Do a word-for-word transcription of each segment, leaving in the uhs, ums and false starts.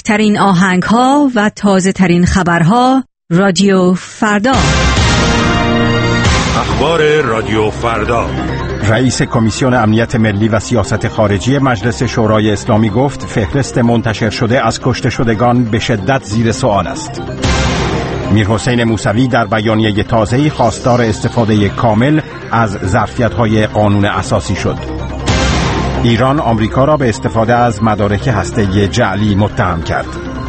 بهترین آهنگ‌ها و تازه‌ترین خبرها رادیو فردا. اخبار رادیو فردا. رئیس کمیسیون امنیت ملی و سیاست خارجی مجلس شورای اسلامی گفت فهرست منتشر شده از کشته شدگان به شدت زیر سوال است. میرحسین موسوی در بیانیه تازه‌ای خواستار استفاده کامل از ظرفیت‌های قانون اساسی شد. ایران آمریکا را به استفاده از مدارک هسته‌ای جعلی متهم کرد.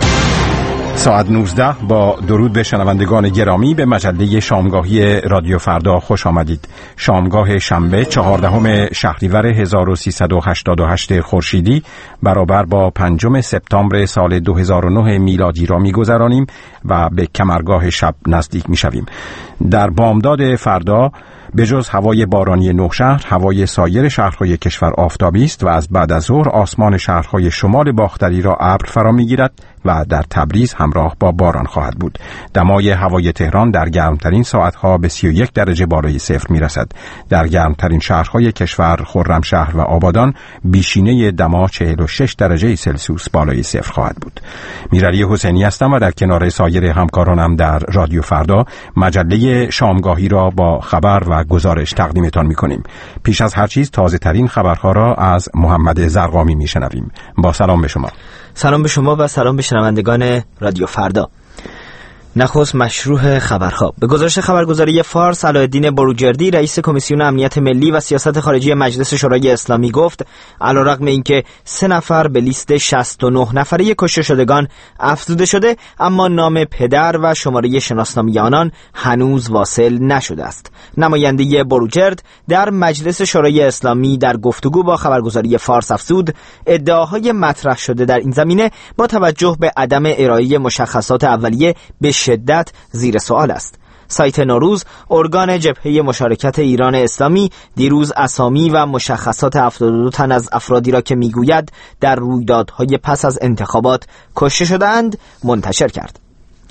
ساعت نوزده با درود به شنوندگان گرامی به مجله شامگاهی رادیو فردا خوش آمدید. شامگاه شنبه چهاردهم شهریور هزار و سیصد و هشتاد و هشت خورشیدی برابر با پنجم سپتامبر سال دو هزار و نه میلادی را می‌گذرانیم و به کمرگاه شب نزدیک می‌شویم. در بامداد فردا به جز هوای بارانی نوشهر، هوای سایر شهرهای کشور آفتابی است و از بعد از ظهر آسمان شهرهای شمال باختری را ابر فرا می‌گیرد و در تبریز همراه با باران خواهد بود. دمای هوای تهران در گرمترین ساعتها به سی و یک درجه بالای صفر می‌رسد. در گرمترین شهرهای کشور خرمشهر و آبادان بیشینه دما چهل و شش درجه سلسیوس بالای صفر خواهد بود. میرعلی حسینی هستم و در کنار سایر همکارانم در رادیو فردا مجله شامگاهی را با خبر و گزارش تقدیمتان می‌کنیم. پیش از هر چیز تازه ترین خبرها را از محمد زرقامی می‌شنویم. با سلام به شما. سلام به شما و سلام به شنوندگان رادیو فردا. نخست مشروع خبرها. به گزارش خبرگزاری فارس، علاءالدین بروجردی رئیس کمیسیون امنیت ملی و سیاست خارجی مجلس شورای اسلامی گفت علیرغم اینکه سه نفر به لیست شصت و نه نفره کشته شدگان افزوده شده، اما نام پدر و شماره شناسنامه آنان هنوز واصل نشده است. نماینده بروجرد در مجلس شورای اسلامی در گفتگو با خبرگزاری فارس افزود ادعاهای مطرح شده در این زمینه با توجه به عدم ارائه مشخصات اولیه به شدت زیر سوال است. سایت نوروز، ارگان جبهه مشارکت ایران اسلامی، دیروز اسامی و مشخصات هفتاد و دو تن از افرادی را که میگوید در رویدادهای پس از انتخابات کشته شده‌اند منتشر کرد.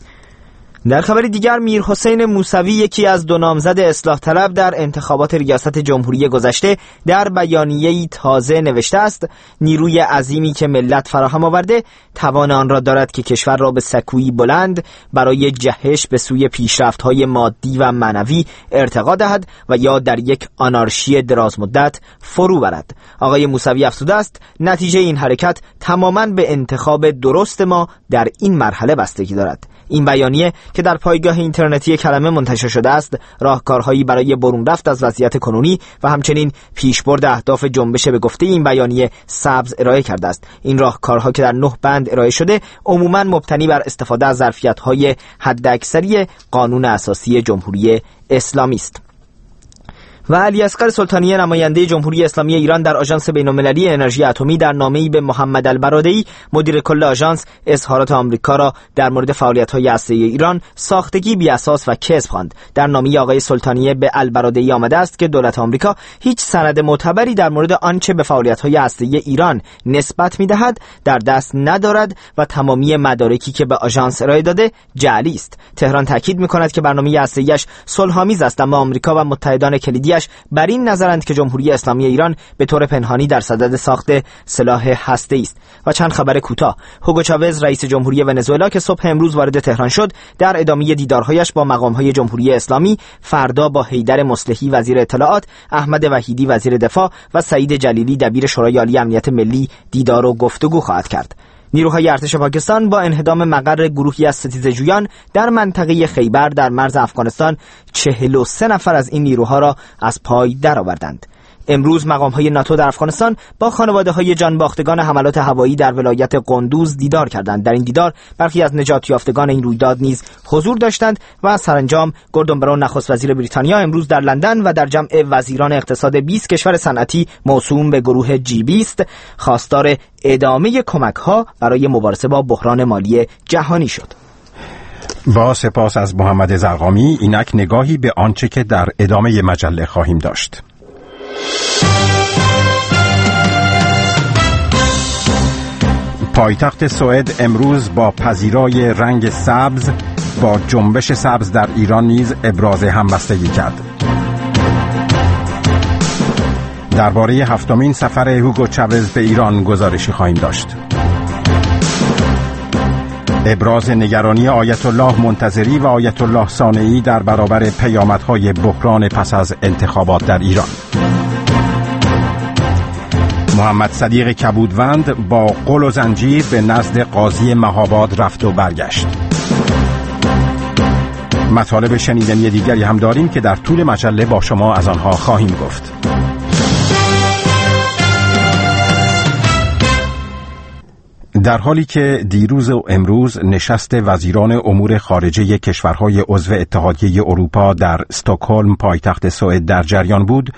در خبر دیگر، میرحسین موسوی یکی از دو نامزد اصلاح طلب در انتخابات ریاست جمهوری گذشته در بیانیه‌ای تازه نوشته است نیروی عظیمی که ملت فراهم آورده توان آن را دارد که کشور را به سکویی بلند برای جهش به سوی پیشرفت‌های مادی و معنوی ارتقا دهد و یا در یک آنارشی دراز مدت فرو برد. آقای موسوی افزوده است نتیجه این حرکت تماماً به انتخاب درست ما در این مرحله بستگی دارد. این بیانیه که در پایگاه اینترنتی کلمه منتشر شده است راهکارهایی برای برون رفت از وضعیت کنونی و همچنین پیشبرد اهداف جنبش به گفته این بیانیه سبز ارائه کرده است. این راهکارها که در نه بند ارائه شده عموماً مبتنی بر استفاده از ظرفیت‌های حداکثری قانون اساسی جمهوری اسلامی است. و علیاصغر سلطانی نماینده جمهوری اسلامی ایران در آژانس بین‌المللی انرژی اتمی در نامه‌ای به محمد البرادعی مدیر کل آژانس اظهارات آمریکا را در مورد فعالیت‌های هسته‌ای ایران ساختگی بی‌اساس و کذب خواند. در نامه آقای سلطانی به البرادعی آمده است که دولت آمریکا هیچ سند معتبری در مورد آنچه به فعالیت‌های هسته‌ای ایران نسبت می‌دهد در دست ندارد و تمامی مدارکی که به آژانس ارائه داده جعلی است. تهران تاکید می‌کند که برنامه هسته‌ایش صلح‌آمیز است، اما آمریکا و متحدان کلیدی بر این نظرند که جمهوری اسلامی ایران به طور پنهانی در صدد ساخت سلاح هسته‌ای است. و چند خبر کوتاه. هوگو چاوز رئیس جمهوری ونزوئلا که صبح امروز وارد تهران شد در ادامه دیدارهایش با مقام‌های جمهوری اسلامی فردا با حیدر مصلحی وزیر اطلاعات، احمد وحیدی وزیر دفاع و سعید جلیلی دبیر شورای عالی امنیت ملی دیدار و گفتگو خواهد کرد. نیروهای ارتش پاکستان با انهدام مقر گروهی از ستیزجویان در منطقه خیبر در مرز افغانستان چهل و سه نفر از این نیروها را از پای درآوردند. امروز مقام‌های ناتو در افغانستان با خانواده‌های جانباختگان حملات هوایی در ولایت قندوز دیدار کردند. در این دیدار برخی از نجات یافتگان این رویداد نیز حضور داشتند و سرانجام گوردون براون نخست وزیر بریتانیا امروز در لندن و در جمع وزیران اقتصاد بیست کشور صنعتی موسوم به گروه جی بیست خواستار ادامه کمک‌ها برای مبارزه با بحران مالی جهانی شد. با سپاس از محمد زرقامی. اینک نگاهی به آنچه که در ادامه مجله خواهیم داشت. پایتخت سوئد امروز با پذیرای رنگ سبز با جنبش سبز در ایران نیز ابراز همبستگی کرد. درباره هفتمین سفر هوگو چاوز به ایران گزارشی خواهیم داشت. ابراز نگرانی آیت الله منتظری و آیت الله صانعی در برابر پیامدهای بحران پس از انتخابات در ایران. محمد صدیق کبودوند با قل و زنجیر به نزد قاضی مهاباد رفت و برگشت. مطالب شنیدنی دیگری هم داریم که در طول مجله با شما از آنها خواهیم گفت. در حالی که دیروز و امروز نشست وزیران امور خارجه کشورهای عضو اتحادیه اروپا در استکهلم پایتخت سوئد در جریان بود،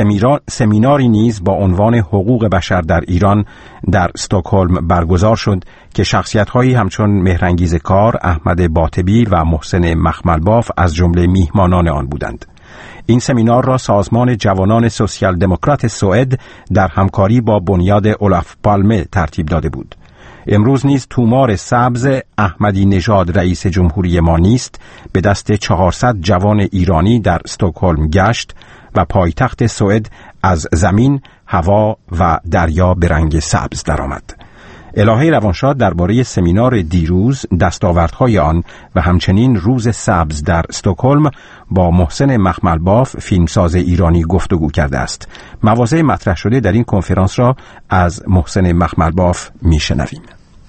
سمیناری نیز با عنوان حقوق بشر در ایران در استکهلم برگزار شد که شخصیت‌هایی همچون مهرانگیز کار، احمد باطبی و محسن مخملباف از جمله میهمانان آن بودند. این سمینار را سازمان جوانان سوسیال دموکرات سوئد در همکاری با بنیاد اولاف پالمه ترتیب داده بود. امروز نیز تومار سبز احمدی نژاد رئیس جمهوری ما نیست به دست چهارصد جوان ایرانی در استکهلم گشت و پایتخت سوئد از زمین، هوا و دریا به رنگ سبز درآمد. الهه روانشاد درباره سمینار دیروز، دستاوردهای آن و همچنین روز سبز در استکهلم با محسن مخملباف فیلمساز ایرانی گفتگو کرده است. مواضع مطرح شده در این کنفرانس را از محسن مخملباف میشنویم.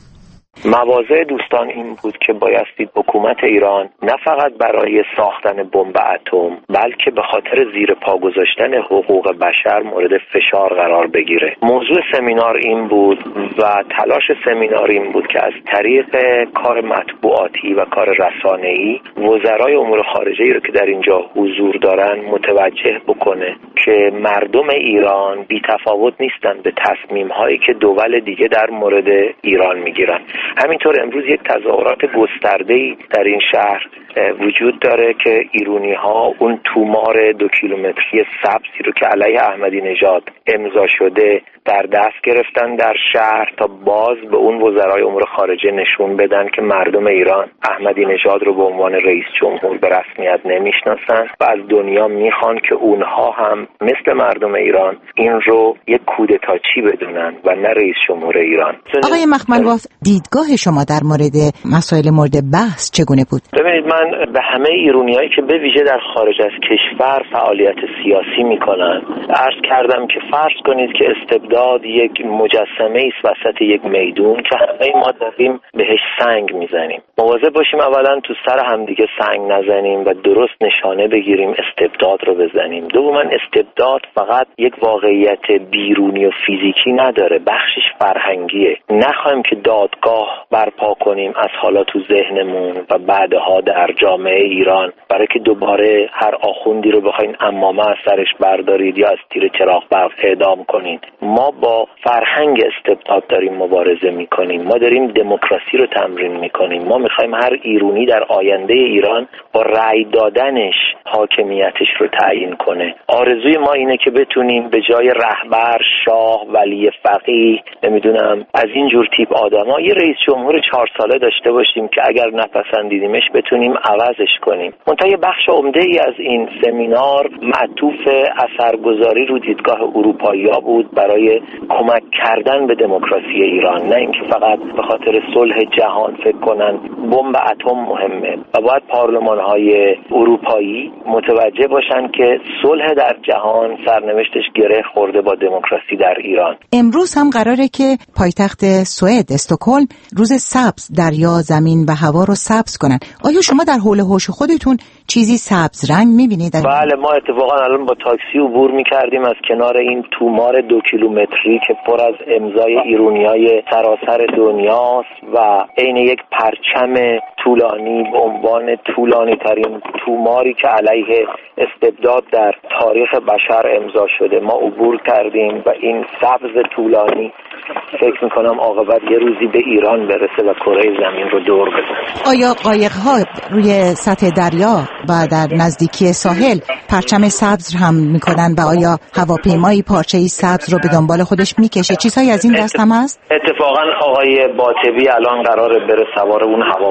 مواضع دوستان این بود که بایستی حکومت ایران نه فقط برای ساختن بمب اتم بلکه به خاطر زیر پا گذاشتن حقوق بشر مورد فشار قرار بگیره. موضوع سمینار این بود و تلاش سمینار این بود که از طریق کار مطبوعاتی و کار رسانه‌ای وزرای امور خارجه ای رو که در اینجا حضور دارن متوجه بکنه که مردم ایران بی تفاوت نیستن به تصمیم‌هایی که دول دیگه در مورد ایران میگیرن. همینطور امروز یک تظاهرات گسترده‌ای در این شهر وجود داره که ایرانی ها اون تومار دو کیلومتری سبزی رو که علیه احمدی نژاد امضا شده در دست گرفتن در شهر تا باز به اون وزرای امور خارجه نشون بدن که مردم ایران احمدی نژاد رو به عنوان رئیس جمهور به رسمیت نمیشناسن و از دنیا میخوان که اونها هم مثل مردم ایران این رو یک کودتاچی بدونن و نه رئیس جمهور ایران. آقای مخملباف، دیدگاه شما در مورد مسائل مورد بحث چگونه بود؟ ببینید، من به همه ایرانیایی که به ویژه در خارج از کشور فعالیت سیاسی میکنن عرض کردم که فرض کنید که استبداد یک مجسمه است وسط یک میدون که همه ما داریم بهش سنگ میزنیم. مواظب باشیم اولا تو سر همدیگه سنگ نزنیم و درست نشانه بگیریم استبداد رو بزنیم. دوما استبداد فقط یک واقعیت بیرونی و فیزیکی نداره، بخشش فرهنگیه. نخواهیم که دادگاه برپا کنیم از حالا تو ذهنمون و بعدها در جامعه ایران برای که دوباره هر آخوندی رو بخواین عمامه از سرش بردارید یا از تیر چراغ برق اعدام کنید. ما با فرهنگ استبداد داریم مبارزه میکنیم، ما داریم دموکراسی رو تمرین میکنیم. ما میخوایم هر ایرانی در آینده ایران با رأی دادنش حاکمیتش رو تعیین کنه. آرزوی ما اینه که بتونیم به جای رهبر، شاه، ولی فقیه، نمیدونم از این جور تیپ آدما یه رئیس جمهور چهار ساله داشته باشیم که اگر نپسندیدیمش بتونیم عوضش کنیم. منتها یه بخش عمده ای از این سمینار معطوف اثرگذاری رو دیدگاه اروپایی‌ها بود برای کمک کردن به دموکراسی ایران، نه اینکه فقط به خاطر صلح جهان فکر کنن بمب اتم مهمه و باید پارلمان‌های اروپایی متوجه باشن که صلح در جهان سرنوشتش گره خورده با دموکراسی در ایران. امروز هم قراره که پایتخت سوئد استکهلم روز سبز دریا، زمین و هوا رو سبز کنن. آیا شما در حول حوش خودتون چیزی سبز رنگ می‌بینید؟ بله، ما اتفاقا الان با تاکسی عبور می‌کردیم از کنار این تومار دو کیلومتری که پر از امضای ایرانیای سراسر دنیاست و عین یک پرچم طولانی به عنوان طولانی ترین توماری که علیه استبداد در تاریخ بشر امضا شده ما عبور کردیم و این سبز طولانی فکر میکنم عاقبت یه روزی به ایران برسه و کره زمین رو دور بزنه. آیا قایق‌ها روی سطح دریا و در نزدیکی ساحل پرچم سبز هم میکنن و آیا هواپیمایی پارچه‌ای سبز رو به دنبال خودش میکشه؟ چیزایی از این دست هم هست؟ اتفاقا آقای باطبی الان قراره بره سوار اون هواپیما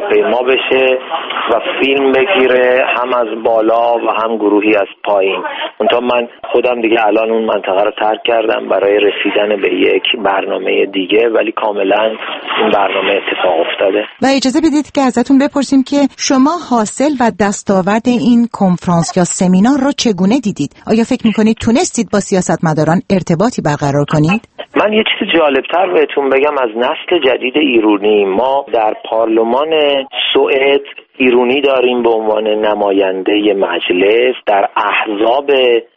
بشه و فیلم بگیره، هم از بالا و هم گروهی از پایین. اونطور من خودم دیگه الان اون منطقه رو ترک کردم برای رسیدن به یک برنامه دیگه، ولی کاملا این برنامه اتفاق افتاده. و اجازه بدید که ازتون بپرسیم که شما حاصل و دستاورد این کنفرانس یا سمینار رو چگونه دیدید؟ آیا فکر میکنید تونستید با سیاستمداران ارتباطی برقرار کنید؟ من یه چیز جالبتر بهتون بگم از نسل جدید ایرانی. ما در پارلمان سوئد ایرانی داریم به عنوان نماینده مجلس. در احزاب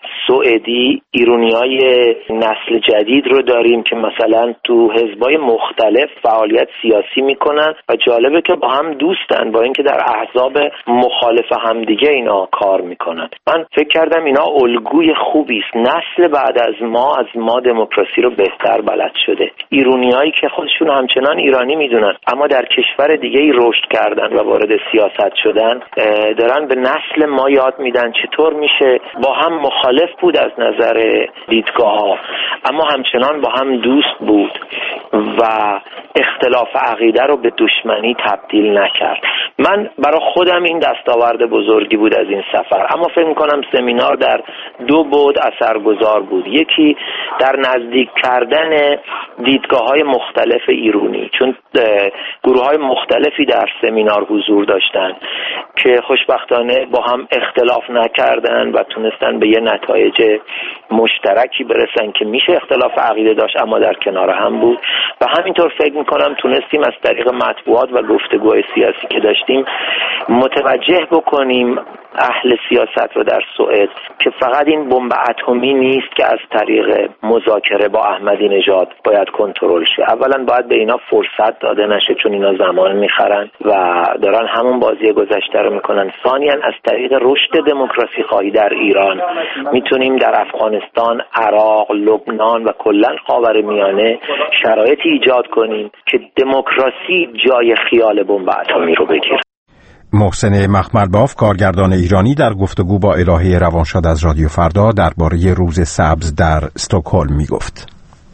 سوئدی ایرانیای نسل جدید رو داریم که مثلا تو حزبای مختلف فعالیت سیاسی میکنن و جالبه که با هم دوستن، با اینکه در احزاب مخالف همدیگه اینا کار میکنن. من فکر کردم اینا الگوی خوبی است. نسل بعد از ما از ما دموکراسی رو بهتر بلد شده. ایرانیایی که خودشون همچنان ایرانی میدونن اما در کشور دیگه‌ای رشد کردن و وارد سیاست شدن، دارن به نسل ما یاد میدن چطور میشه با هم مخالف بود از نظر دیدگاه ها اما همچنان با هم دوست بود و اختلاف عقیده رو به دشمنی تبدیل نکرد. من برای خودم این دستاورد بزرگی بود از این سفر. اما فکر میکنم سمینار در دو بعد اثرگذار بود. یکی در نزدیک کردن دیدگاه های مختلف ایرانی، چون گروه های مختلفی در سمینار حضور داشتن که خوشبختانه با هم اختلاف نکردن و تونستن به یه نتایج مشترکی برسن که میشه اختلاف عقیده داشت اما در کنار هم بود. و همینطور فکر میکنم تونستیم از طریق مطبوعات و گفتگوهای سیاسی که داشتیم متوجه بکنیم اهل سیاست رو در سوئد که فقط این بمب اتمی نیست که از طریق مذاکره با احمدی نژاد باید کنترل شه. اولا باید به اینا فرصت داده نشه چون اینا زمان میخرن و دارن همون بازی گذشته رو میکنن. ثانیاً از طریق رشد دموکراسی خواهی در ایران میتونیم در افغانستان، عراق، لبنان و کلاً خاورمیانه شرایطی ایجاد کنیم که دموکراسی جای خیال بمب اتمی رو بگیره. محسن مخملباف، کارگردان ایرانی، در گفتگو با الهه روانشاد از رادیو فردا درباره روز سبز در استکهلم میگفت.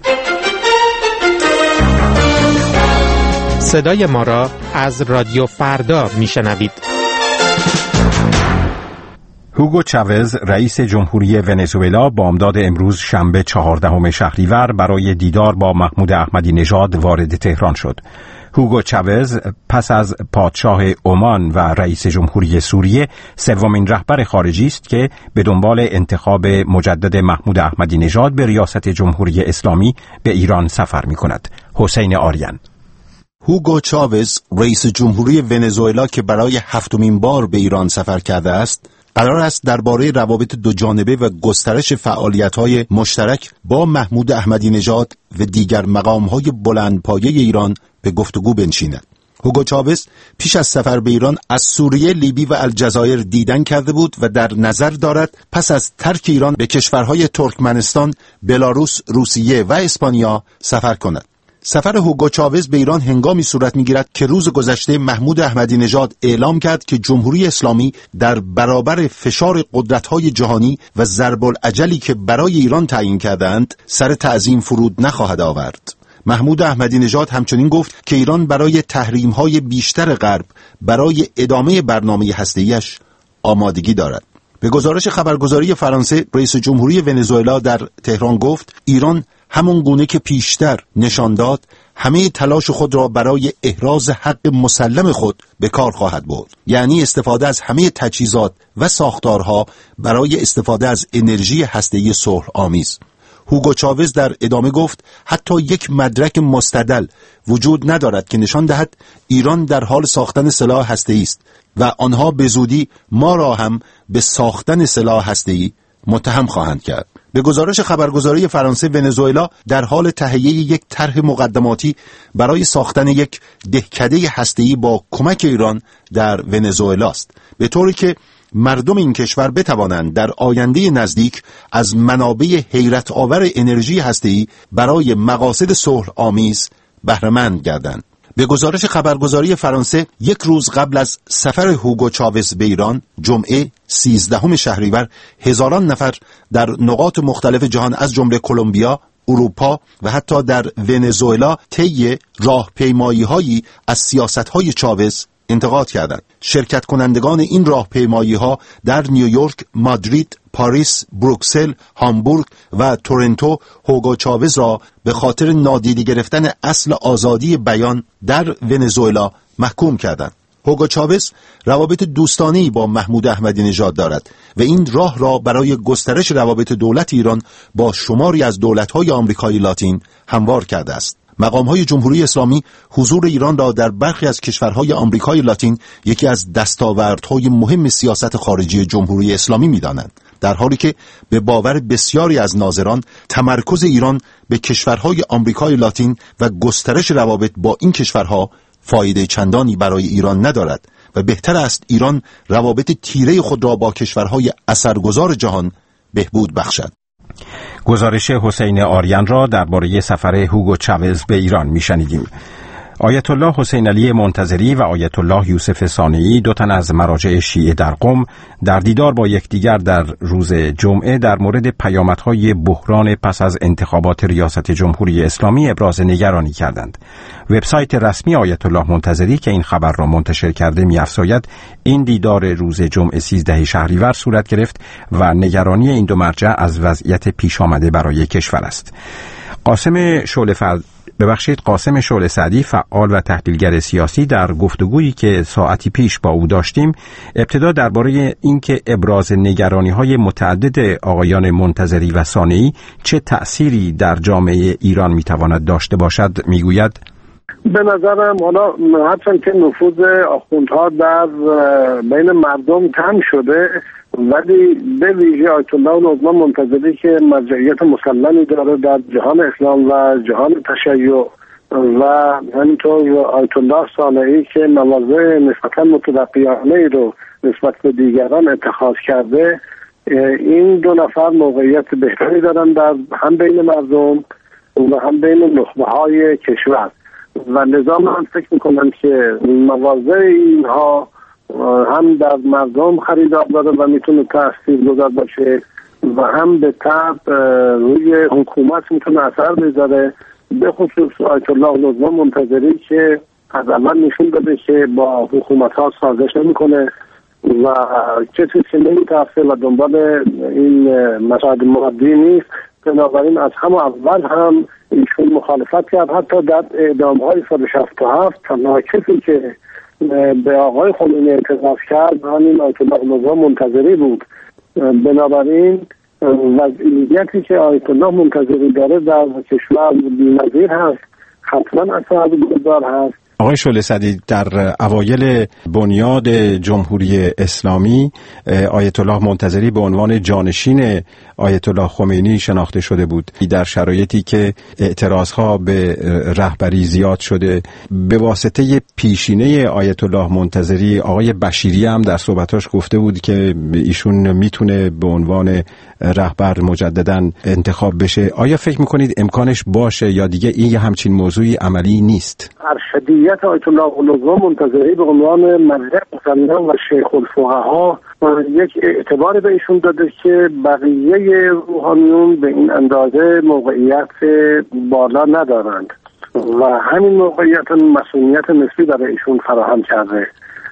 صدای ما را از رادیو فردا میشنوید. هوگو چاوز، رئیس جمهوری ونزوئلا، بامداد امروز شنبه چهاردهم شهریور برای دیدار با محمود احمدی نژاد وارد تهران شد. هوگو چاوز پس از پادشاه عمان و رئیس جمهوری سوریه سومین رهبر خارجی است که به دنبال انتخاب مجدد محمود احمدی نژاد به ریاست جمهوری اسلامی به ایران سفر می‌کند. حسین آریان. هوگو چاوز، رئیس جمهوری ونزوئلا که برای هفتمین بار به ایران سفر کرده است، قرار است درباره روابط دو جانبه و گسترش فعالیت‌های مشترک با محمود احمدی نژاد و دیگر مقام‌های بلندپایه ایران به گفتگو بنشیند. هوگو چاوز پیش از سفر به ایران از سوریه، لیبی و الجزایر دیدن کرده بود و در نظر دارد پس از ترک ایران به کشورهای ترکمنستان، بلاروس، روسیه و اسپانیا سفر کند. سفر هوگو چاوز به ایران هنگامی صورت می‌گیرد که روز گذشته محمود احمدی نژاد اعلام کرد که جمهوری اسلامی در برابر فشار قدرت‌های جهانی و ضرب الاجلی که برای ایران تعیین کردند سر تعظیم فرود نخواهد آورد. محمود احمدی نژاد همچنین گفت که ایران برای تحریم‌های بیشتر غرب برای ادامه برنامه هسته‌ایش آمادگی دارد. به گزارش خبرگزاری فرانسه، رئیس جمهوری ونزوئلا در تهران گفت ایران همون گونه که پیشتر نشان داد همه تلاش خود را برای احراز حق مسلم خود به کار خواهد برد، یعنی استفاده از همه تجهیزات و ساختارها برای استفاده از انرژی هسته‌ای صلح آمیز. هوگو چاوز در ادامه گفت حتی یک مدرک مستدل وجود ندارد که نشان دهد ایران در حال ساختن سلاح هسته‌ای است و آنها به زودی ما را هم به ساختن سلاح هسته‌ای متهم خواهند کرد. به گزارش خبرگزاری فرانسه، ونزوئلا در حال تهیه یک طرح مقدماتی برای ساختن یک دهکده هسته‌ای با کمک ایران در ونزوئلا است، به طوری که مردم این کشور بتوانند در آینده نزدیک از منابع حیرت آور انرژی هسته‌ای برای مقاصد صلح آمیز بهره مند گردند. به گزارش خبرگزاری فرانسه، یک روز قبل از سفر هوگو چاوز به ایران، جمعه سیزدهم شهریور، هزاران نفر در نقاط مختلف جهان از جمله کلمبیا، اروپا و حتی در ونزوئلا طی راهپیمایی‌هایی از سیاست‌های چاوز انتقاد کردند. شرکت کنندگان این راهپیمایی‌ها در نیویورک، مادرید، پاریس، بروکسل، هامبورگ و تورنتو هوگو چاوز را به خاطر نادیده گرفتن اصل آزادی بیان در ونزوئلا محکوم کردند. هوگو چاوز روابط دوستانه‌ای با محمود احمدی نژاد دارد و این راه را برای گسترش روابط دولت ایران با شماری از دولت‌های آمریکای لاتین هموار کرده است. مقام‌های جمهوری اسلامی حضور ایران را در برخی از کشورهای آمریکای لاتین یکی از دستاوردهای مهم سیاست خارجی جمهوری اسلامی می‌دانند، در حالی که به باور بسیاری از ناظران تمرکز ایران به کشورهای آمریکای لاتین و گسترش روابط با این کشورها فایده چندانی برای ایران ندارد و بهتر است ایران روابط تیره خود را با کشورهای اثرگذار جهان بهبود بخشد. گزارش حسین آریان را درباره سفر هوگو چاوز به ایران میشنیدیم. آیت الله حسین علی منتظری و آیت الله یوسف صانعی، دو تن از مراجع شیعه در قم، در دیدار با یکدیگر در روز جمعه در مورد پیامدهای بحران پس از انتخابات ریاست جمهوری اسلامی ابراز نگرانی کردند. وبسایت رسمی آیت الله منتظری که این خبر را منتشر کرده می‌افزاید این دیدار روز جمعه سیزده شهریور صورت گرفت و نگرانی این دو مرجع از وضعیت پیش آمده برای کشور است. قاسم شعله‌فر ببخشید قاسم شعله سعدی، فعال و تحلیلگر سیاسی، در گفتگویی که ساعتی پیش با او داشتیم ابتدا درباره اینکه ابراز نگرانی‌های متعدد آقایان منتظری و صانعی چه تأثیری در جامعه ایران میتواند داشته باشد میگوید: به نظرم حالا حتی که نفوذ آخوندها در بین مردم کم شده، ولی به ویژه آیت الله العظما منتظری که مرجعیت مسلمی داره در جهان اسلام و جهان تشیع، و همینطور آیت الله صانعی که مواضع نسبتا متلقیانه رو نسبت به دیگران اتخاذ کرده، این دو نفر موقعیت بهتری دارن در هم بین مردم و هم بین نخبه های کشور، و لذا من فکر میکنم که مواضع اینها هم در مردم خریدار داره و میتونه تاثیرگذار باشه و هم به طب روی حکومت میتونه اثر بذاره، به خصوص آیت الله العظما منتظری که از اول نشون داده که با حکومت ها سازش نمیکنه و کسی که نمیترسه و دنبال این مسائل مادی نیست. بنابراین از همون اول هم ایشون مخالفت کرد. حتی در اعدام های سال شصت و هفت تنها کسی که به آقای خمینی اعتراض کرد همین آیت الله العظما منتظری بود. بنابراین وضعیتی که آیت الله منتظری داره در کشور بی‌نظیر هست، حتما اثرگذار هست. آقای شعله سعدی، در اوایل بنیاد جمهوری اسلامی آیت الله منتظری به عنوان جانشین آیت الله خمینی شناخته شده بود. در شرایطی که اعتراضها به رهبری زیاد شده، به واسطه پیشینه آیت الله منتظری آقای بشیری هم در صحبتاش گفته بود که ایشون میتونه به عنوان رهبر مجددا انتخاب بشه. آیا فکر میکنید امکانش باشه یا دیگه این همچین موضوعی عملی نیست؟ ارشدیت آیت الله العظما منتظری به عنوان مرجع مسلمان و شیخ الفقها یک اعتبار به ایشون داده که بقیه روحانیون به این اندازه موقعیت بالا ندارند و همین موقعیت مسئولیت نسبی برای ایشون فراهم کرده.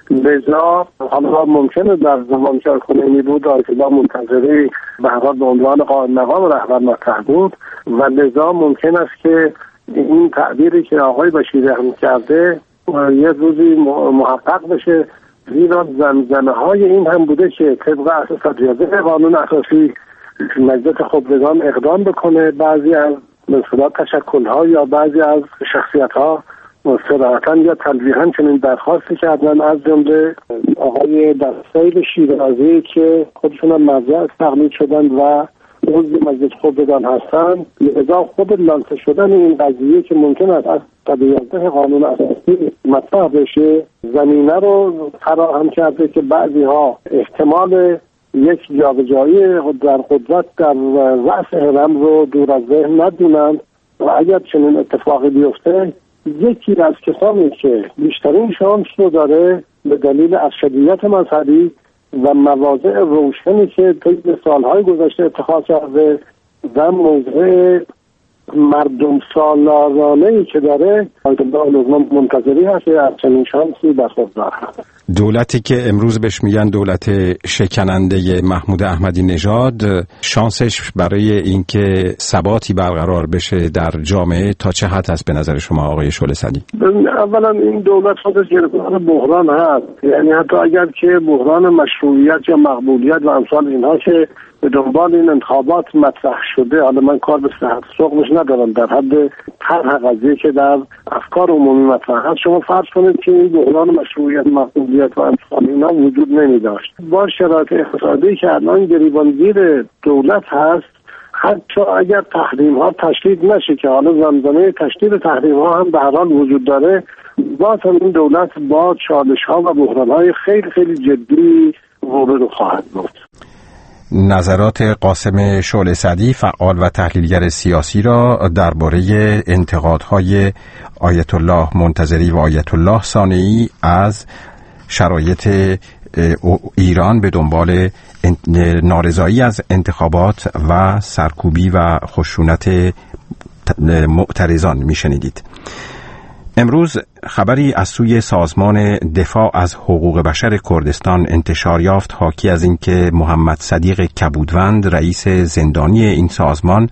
لذا حالا ممکنه در زمان که خمینی بود آیت الله منتظری به هر حال به عنوان قائم مقام رهبر مطرح بود و لذا ممکن است که این تعبیری که آقای بشیری هم کرده یه روزی محقق بشه، زیرا زمزمه های این هم بوده که طبق اساس ریاضه قانون اساسی مجلس خبرگان اقدام بکنه. بعضی از مثلا تشکل‌ها یا بعضی از شخصیت‌ها صراحتاً یا تلویحاً چنین درخواستی کردن، از جمله آقای دستایل شیرازی که خودشون هم مرجع استقلیل شدن و عضو مجلس خبرگان هستن. لذا خود لانسه شدن این قضیه که ممکن است از قضیه قانون اساسی مطرح بشه زمینه رو فراهم کرده که بعضی ها احتمال یک جابجایی در قدرت در رأس هرم رو دور از ذهن ندونن و اگر چنین اتفاقی بیفته یکی از کسانی که بیشترین شانس رو داره به دلیل ارشدیت مذهبی و مواضع روشنی که طی سالهای گذشته اتخاذ کرده و موضع مردم سالارانه‌ای که داره آیت الله لقمان منتظری هست از چنین شانسی برخوردار هست. دولتی که امروز بهش میگن دولت شکننده محمود احمدی نژاد، شانسش برای اینکه ثباتی برقرار بشه در جامعه تا چه حد هست به نظر شما آقای شعله صدی؟ اولا این دولت خودش گرفتار بحران هست، یعنی حتی اگر که بحران مشروعیت یا مقبولیت و امثال اینها که به دنبال این انتخابات مطرح شده، حالا من کار به صحت سقمش ندارم، در حد طرح قضیه که در افکار عمومی مطرح هست، شما فرض کنید که این بحران مشروعیت مقبولیت و امثال اینا وجود نمی داشت. با شرایط اقتصادی که الان گریبانگیر دولت هست، حتی اگر تحریم ها تشدید نشه که حالا زمزمه تشدید تحریم ها هم به هر حال وجود داره، باز هم این دولت با چالش ها و بحران های خیلی خیلی جدی روبرو خواهد بود. نظرات قاسم شعله صدی، فعال و تحلیلگر سیاسی، را درباره انتقادهای آیت الله منتظری و آیت الله صانعی از شرایط ایران به دنبال نارضایی از انتخابات و سرکوبی و خشونت معترضان میشنیدید. امروز خبری از سوی سازمان دفاع از حقوق بشر کردستان انتشار یافت، حاکی از اینکه محمد صدیق کبودوند، رئیس زندانی این سازمان،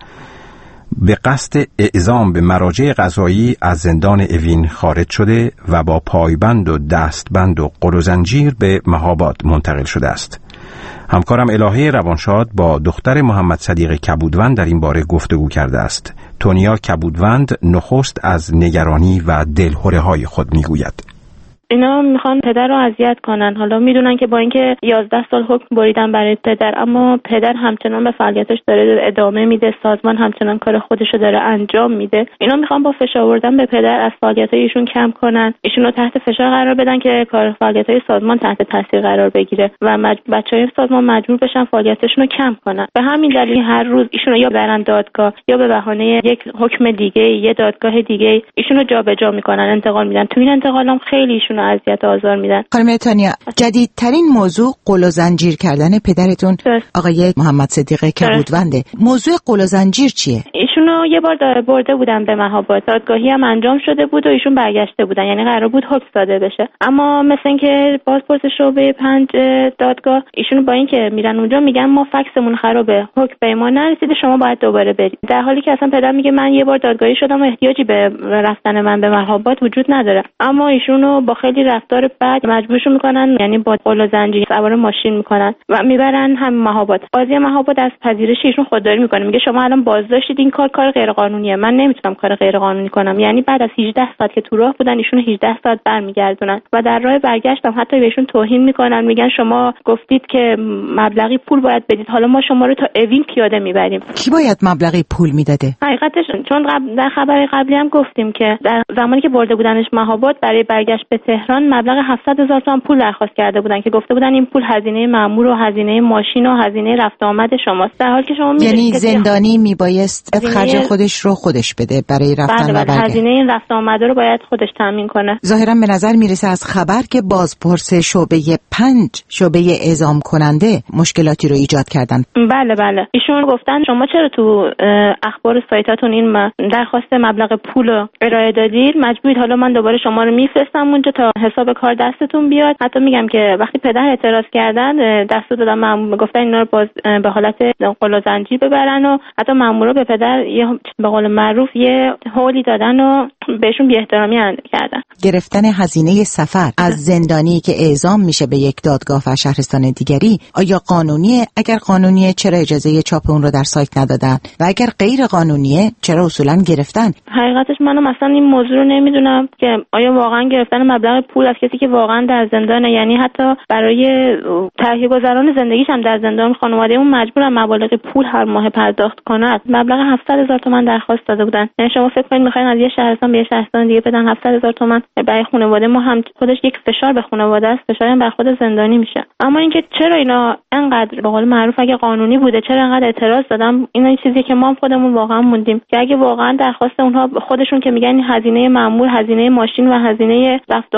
به قصد اعزام به مراجع قضایی از زندان اوین خارج شده و با پایبند و دستبند و قل و زنجیر به مهاباد منتقل شده است. همکارم الهه روانشاد با دختر محمد صدیق کبودوند در این باره گفتگو کرده است. تونیا کبودوند نخست از نگرانی و دلهره های خود میگوید. اینا میخوان پدر رو اذیت کنن. حالا میدونن که با اینکه یازده سال حکم بریدن برای پدر، اما پدر همچنان به فعالیتش داره ادامه میده، سازمان همچنان کار خودش رو داره انجام میده. اینا میخوان با فشار آوردن به پدر از فعالیت‌های ایشون کم کنن، ایشون رو تحت فشار قرار بدن که کار فعالیت‌های سازمان تحت تاثیر قرار بگیره و مج... بچه‌های سازمان مجبور بشن فعالیتشون رو کم کنن. به همین دلیل هر روز ایشون رو یا برن دادگاه یا به بهانه یک حکم دیگه یه دادگاه دیگه ایشون رو جابجا میکنن، انتقال میدن. تو این انتقال هم خیلی ایشون اذیت و آزار میدن. خانم تانیا، جدیدترین موضوع قل و زنجیر کردن پدرتون آقای محمد صدیق کبودونده. موضوع قل و زنجیر چیه؟ ایشونو یه بار برده بودن به مهاباد، دادگاهی هم انجام شده بود و ایشون برگشته بودن، یعنی قرار بود حکم صادر بشه، اما مثل اینکه بازپرس شعبه پنج دادگاه ایشونو با اینکه میرن اونجا میگن ما فکسمون خرابه، حکم به ما نرسیده، شما باید دوباره برید، در حالی که اصلا پدر میگه من یه بار دادگاهی شدم و احتیاجی به رفتن من به مهاباد وجود نداره، اما ایشونو با خیلی رفتار بد مجبورشون میکنن، یعنی با قل و زنجیر سوار ماشین میکنن و میبرن هم مهاباد. قاضی مهاباد از پذیرش ایشون خودداری میکنه، میگه شما الان بازداشتید، این کار کار غیر قانونیه، من نمیتونم کار غیر قانونی کنم. یعنی بعد از هجده ساعت که تو راه بودن ایشون هجده ساعت برمیگردونن و در راه برگشت هم حتی بهشون توهین میکنن، میگن شما گفتید که مبلغی پول باید بدید، حالا ما شما رو تا اوین پیاده میبریم. کی باید مبلغی پول میداده؟ حقیقتش چون قبل در خبر قبلی هم گفتیم که در زمانی که برده بودنش مهاباد برای برگشت به تهران مبلغ هفتصد هزار تومان پول درخواست کرده بودن که گفته بودن این پول هزینه مأمور و هزینه ماشین و هزینه رفت آمد شماست، در حالی که شما میدونید یعنی زندانی میبایست خرج خودش رو خودش بده برای رفتن بله و برگشت. هزینه این رفت آمد رو باید خودش تامین کنه. ظاهرا به نظر میرسه از خبر که بازپرس شعبه پنج، شعبه اعزام کننده، مشکلاتی رو ایجاد کردن. بله بله ایشون گفتن شما چرا تو اخبار سایتاتون این درخواست مبلغ پول رو ارائه دادید، مجبورید حالا من دوباره شما رو میفرستم اونجا تا حساب کار دستتون بیاد. حتی میگم که وقتی پدر اعتراض کردن دستور دادن مامور، گفتن اینا رو باز به حالت قل و زنجیر ببرن و حتی مامورا به پدر یه به قول معروف یه هولی دادن و بهشون بی احترامی کردن. گرفتن هزینه سفر از زندانی که اعزام میشه به یک دادگاه و شهرستان دیگری آیا قانونیه؟ اگر قانونیه چرا اجازه چاپ اون رو در سایت ندادن و اگر غیر قانونیه چرا اصولا گرفتن؟ حقیقتش منم اصلا این موضوع رو نمیدونم که آیا واقعا گرفتن مبلغ پول از کسی که واقعا در زندانه، یعنی حتی برای تهیه گذران زندگیش هم در زندان خانواده اون مجبورن مبالغ پول هر ماه پرداخت کنند. مبلغ هفتصد هزار تومان درخواست داده بودن. یعنی شما فکر کنید میخواین از یه شهرستان به یه شهرستان دیگه بدن هفتصد هزار تومان برای خانواده ما، هم خودش یک فشار به خانواده است، فشار هم بر خود زندانی میشه. اما اینکه چرا اینا انقدر به قول معروف اگه قانونی بوده چرا انقدر اعتراض دادن، اینا این چیزی که ما خودمون واقعا موندیم که اگه واقعا درخواست اونها خودشون که میگن هزینه مأمور، هزینه ماشین و هزینه رفت و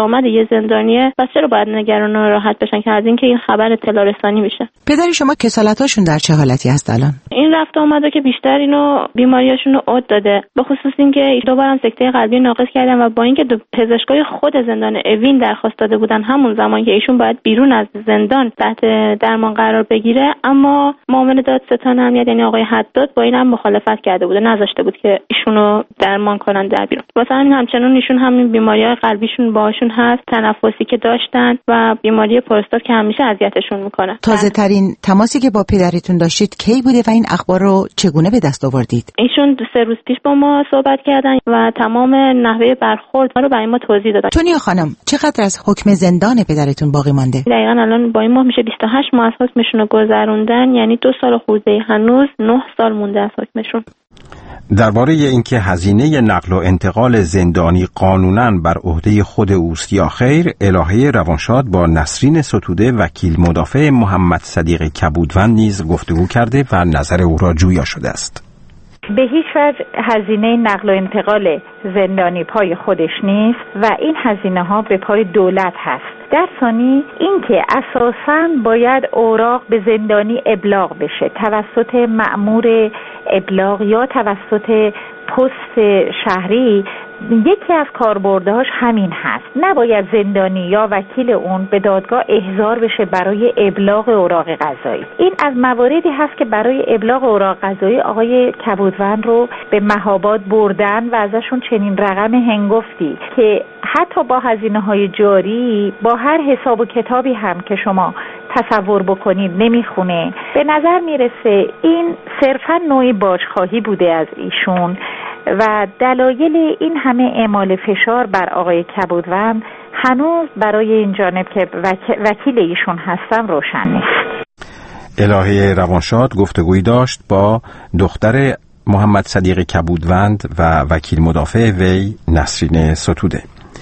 درآمد یه زندانیه، پس چرا باید نگران و ناراحت بشن که از اینکه این خبر اطلاع رسانی میشه؟ پدر شما کسالتاشون در چه حالتی هست الان؟ این رفت آمده که بیشتر اینو بیماریاشون رو عد داده، به خصوص اینکه دوباره سکته قلبی ناقص کردن و با اینکه پزشکای خود زندان اوین درخواست داده بودن همون زمان که ایشون باید بیرون از زندان تحت درمان قرار بگیره، اما معاون دادستان امنیت یعنی آقای حداد با این هم مخالفت کرده بود، نذاشته بود که ایشونو درمان کنن در بیرون. واسه همین همچنان ایشون همین بیماری‌های قلبیشون باهاشون هست، تنفسی که داشتن و بیماری پروستات که همیشه اذیتشون میکنه. تازه ترین تماسی که با پدرتون داشتید کی بوده و این اخبار رو چگونه به دست آوردید؟ ایشون دو سه روز پیش با ما صحبت کردن و تمام نحوه برخورد رو برای ما توضیح دادن. تونیا خانم، چقدر از حکم زندان پدرتون باقی مانده؟ دقیقاً الان با این ماه میشه بیست و هشت ماه از حکمشون رو گذروندن، یعنی دو سال خورده، هنوز نه سال مونده از حکمشون. درباره اینکه هزینه نقل و انتقال زندانی قانوناً بر عهده خود اوست یا خیر، الهه روانشاد با نسرین ستوده وکیل مدافع محمد صدیق کبودوند نیز گفتگو کرده و نظر او را جویا شده است. به هیچ وجه هزینه نقل و انتقال زندانی پای خودش نیست و این هزینه ها به پای دولت هست. در ثانی اینکه اساساً باید اوراق به زندانی ابلاغ بشه توسط مأمور ابلاغ یا توسط پست شهری. یکی از کاربردهاش همین هست، نباید زندانی یا وکیل اون به دادگاه احضار بشه برای ابلاغ اوراق قضایی. این از مواردی هست که برای ابلاغ اوراق قضایی آقای کبودوند رو به مهاباد بردن و ازشون چنین رقم هنگفتی که حتی با هزینه‌های جاری با هر حساب و کتابی هم که شما تصور بکنید نمیخونه. به نظر میرسه این صرفا نوعی باجخواهی بوده از ایشون و دلایل این همه اعمال فشار بر آقای کبودوند هنوز برای این جانب که وکیل ایشون هستم روشن نیست. الهه روانشاد گفتگویی داشت با دختر محمد صدیق کبودوند و وکیل مدافع وی نسرین ستوده.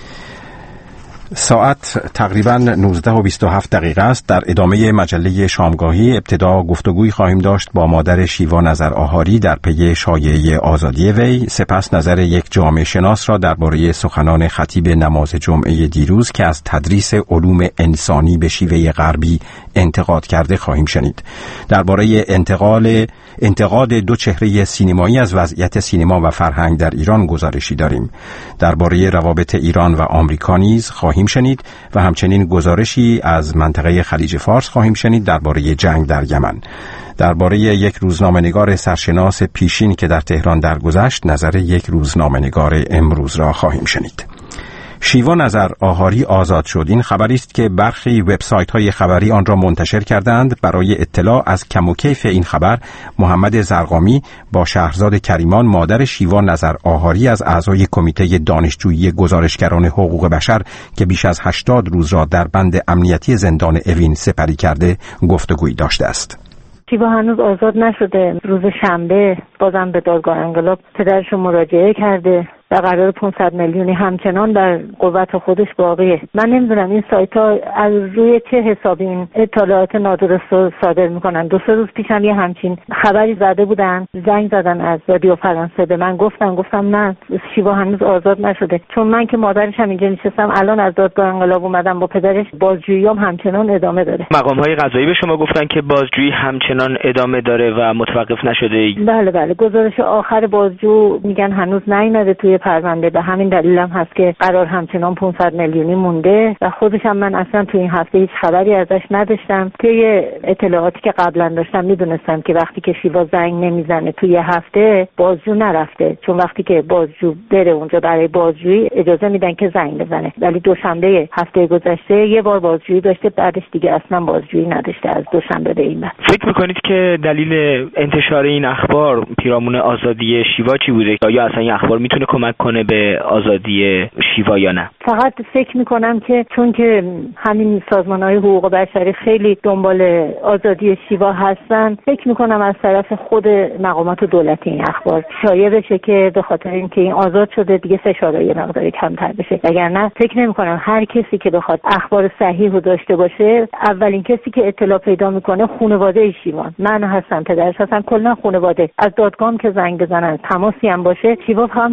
ساعت تقریباً نوزده و بیست و هفت دقیقه است. در ادامه مجله شامگاهی ابتدا گفتگوی خواهیم داشت با مادر شیوا نظر آهاری در پی شایعه آزادی وی، سپس نظر یک جامعه شناس را درباره سخنان خطیب نماز جمعه دیروز که از تدریس علوم انسانی به شیوه غربی انتقاد کرده خواهیم شنید. درباره انتقال انتقاد دو چهره سینمایی از وضعیت سینما و فرهنگ در ایران گزارشی داریم. درباره روابط ایران و آمریکا نیز خواهیم شنید و همچنین گزارشی از منطقه خلیج فارس خواهیم شنید درباره جنگ در یمن. درباره یک روزنامه‌نگار سرشناس پیشین که در تهران درگذشت نظر یک روزنامه‌نگار امروز را خواهیم شنید. شیوا نظر آهاری آزاد شد. این خبری است که برخی وبسایت‌های خبری آن را منتشر کردند. برای اطلاع از کم و کیف این خبر، محمد زرقامی با شهرزاد کریمان مادر شیوا نظر آهاری از اعضای کمیته دانشجویی گزارشگران حقوق بشر که بیش از هشتاد روز را در بند امنیتی زندان اوین سپری کرده گفتگویی داشته است. شیوا هنوز آزاد نشده. روز شنبه بازم به دادگاه انقلاب پدرش مراجعه کرده و قرار پانصد میلیونی همچنان در قوت خودش باقیه. من نمیدونم این سایت ها از روی چه حسابی این اطلاعات نادرست رو صادر میکنن. دو سه روز پیش هم یه همچین خبری زده بودن، زنگ زدن از رادیو فرانسه به من، گفتم گفتم نه شیوا هنوز آزاد نشده. چون من که مادرش هم اینجا نشستم، الان از دادگاه انقلاب اومدم با پدرش، بازجویی هم همچنان ادامه داره. مقام های قضایی به شما گفتن که بازجویی همچنان ادامه داره و متوقف نشده؟ بله بله، گزارش آخر بازجو میگن هنوز نیامده توی پرونده، به همین دلیل هم هست که قرار همچنان پانصد میلیونی مونده و خودش هم من اصلا توی این هفته هیچ خبری ازش نداشتم. توی اطلاعاتی که قبلا داشتم میدونستم که وقتی که شیوا زنگ نمیزنه توی هفته بازجو نرفته، چون وقتی که بازجو بره اونجا برای بازجویی اجازه میدن که زنگ بزنه، ولی دوشنبه هفته گذشته یه بار بازجویی داشته، بعدش دیگه اصلا بازجویی نداشته از دوشنبه به این بعد. فکر میکنید که دلیل انتشار این اخبار پیرامون آزادی شیوا چی بوده؟ یا اصلا این اخبار میتونه کمک کنه به آزادی شیوا یا نه؟ فقط فکر میکنم که چون که همین سازمان‌های حقوق بشری خیلی دنبال آزادی شیوا هستن، فکر میکنم از طرف خود مقامات دولتی این اخبار شایع بشه که به خاطر اینکه این آزاد شده دیگه فشارهای مقداری کمتر بشه. وگرنه فکر نمیکنم هر کسی که بخواد اخبار صحیح رو داشته باشه، اولین کسی که اطلاع پیدا میکنه خانواده شیوا، من هستم، پدرش هستن، کلا خانواده. از دادگاه که زنگ بزنن تماسی هم باشه، شیوا فقط میتونه با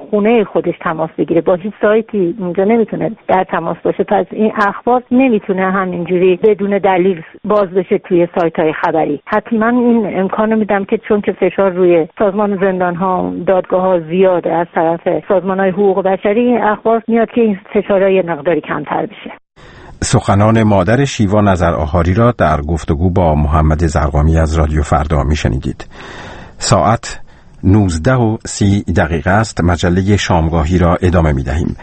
خونه خودش تماس بگیره، با هیچ سایتی اونجا نمیتونه در تماس باشه. پس این اخبار نمیتونه همینجوری بدون دلیل باز بشه توی سایت‌های خبری. حتما این امکانو میدم که چون که فشار روی سازمان زندان‌ها، دادگاه‌ها زیاده از طرف سازمان‌های حقوق بشری، این اخبار میاد که این فشارهای مقداری کمتر بشه. سخنان مادر شیوا نظر آهاری را در گفتگو با محمد زرقامی از رادیو فردا میشنیدید. ساعت نوزده و سی دقیقه است. مجله شامگاهی را ادامه می دهیم.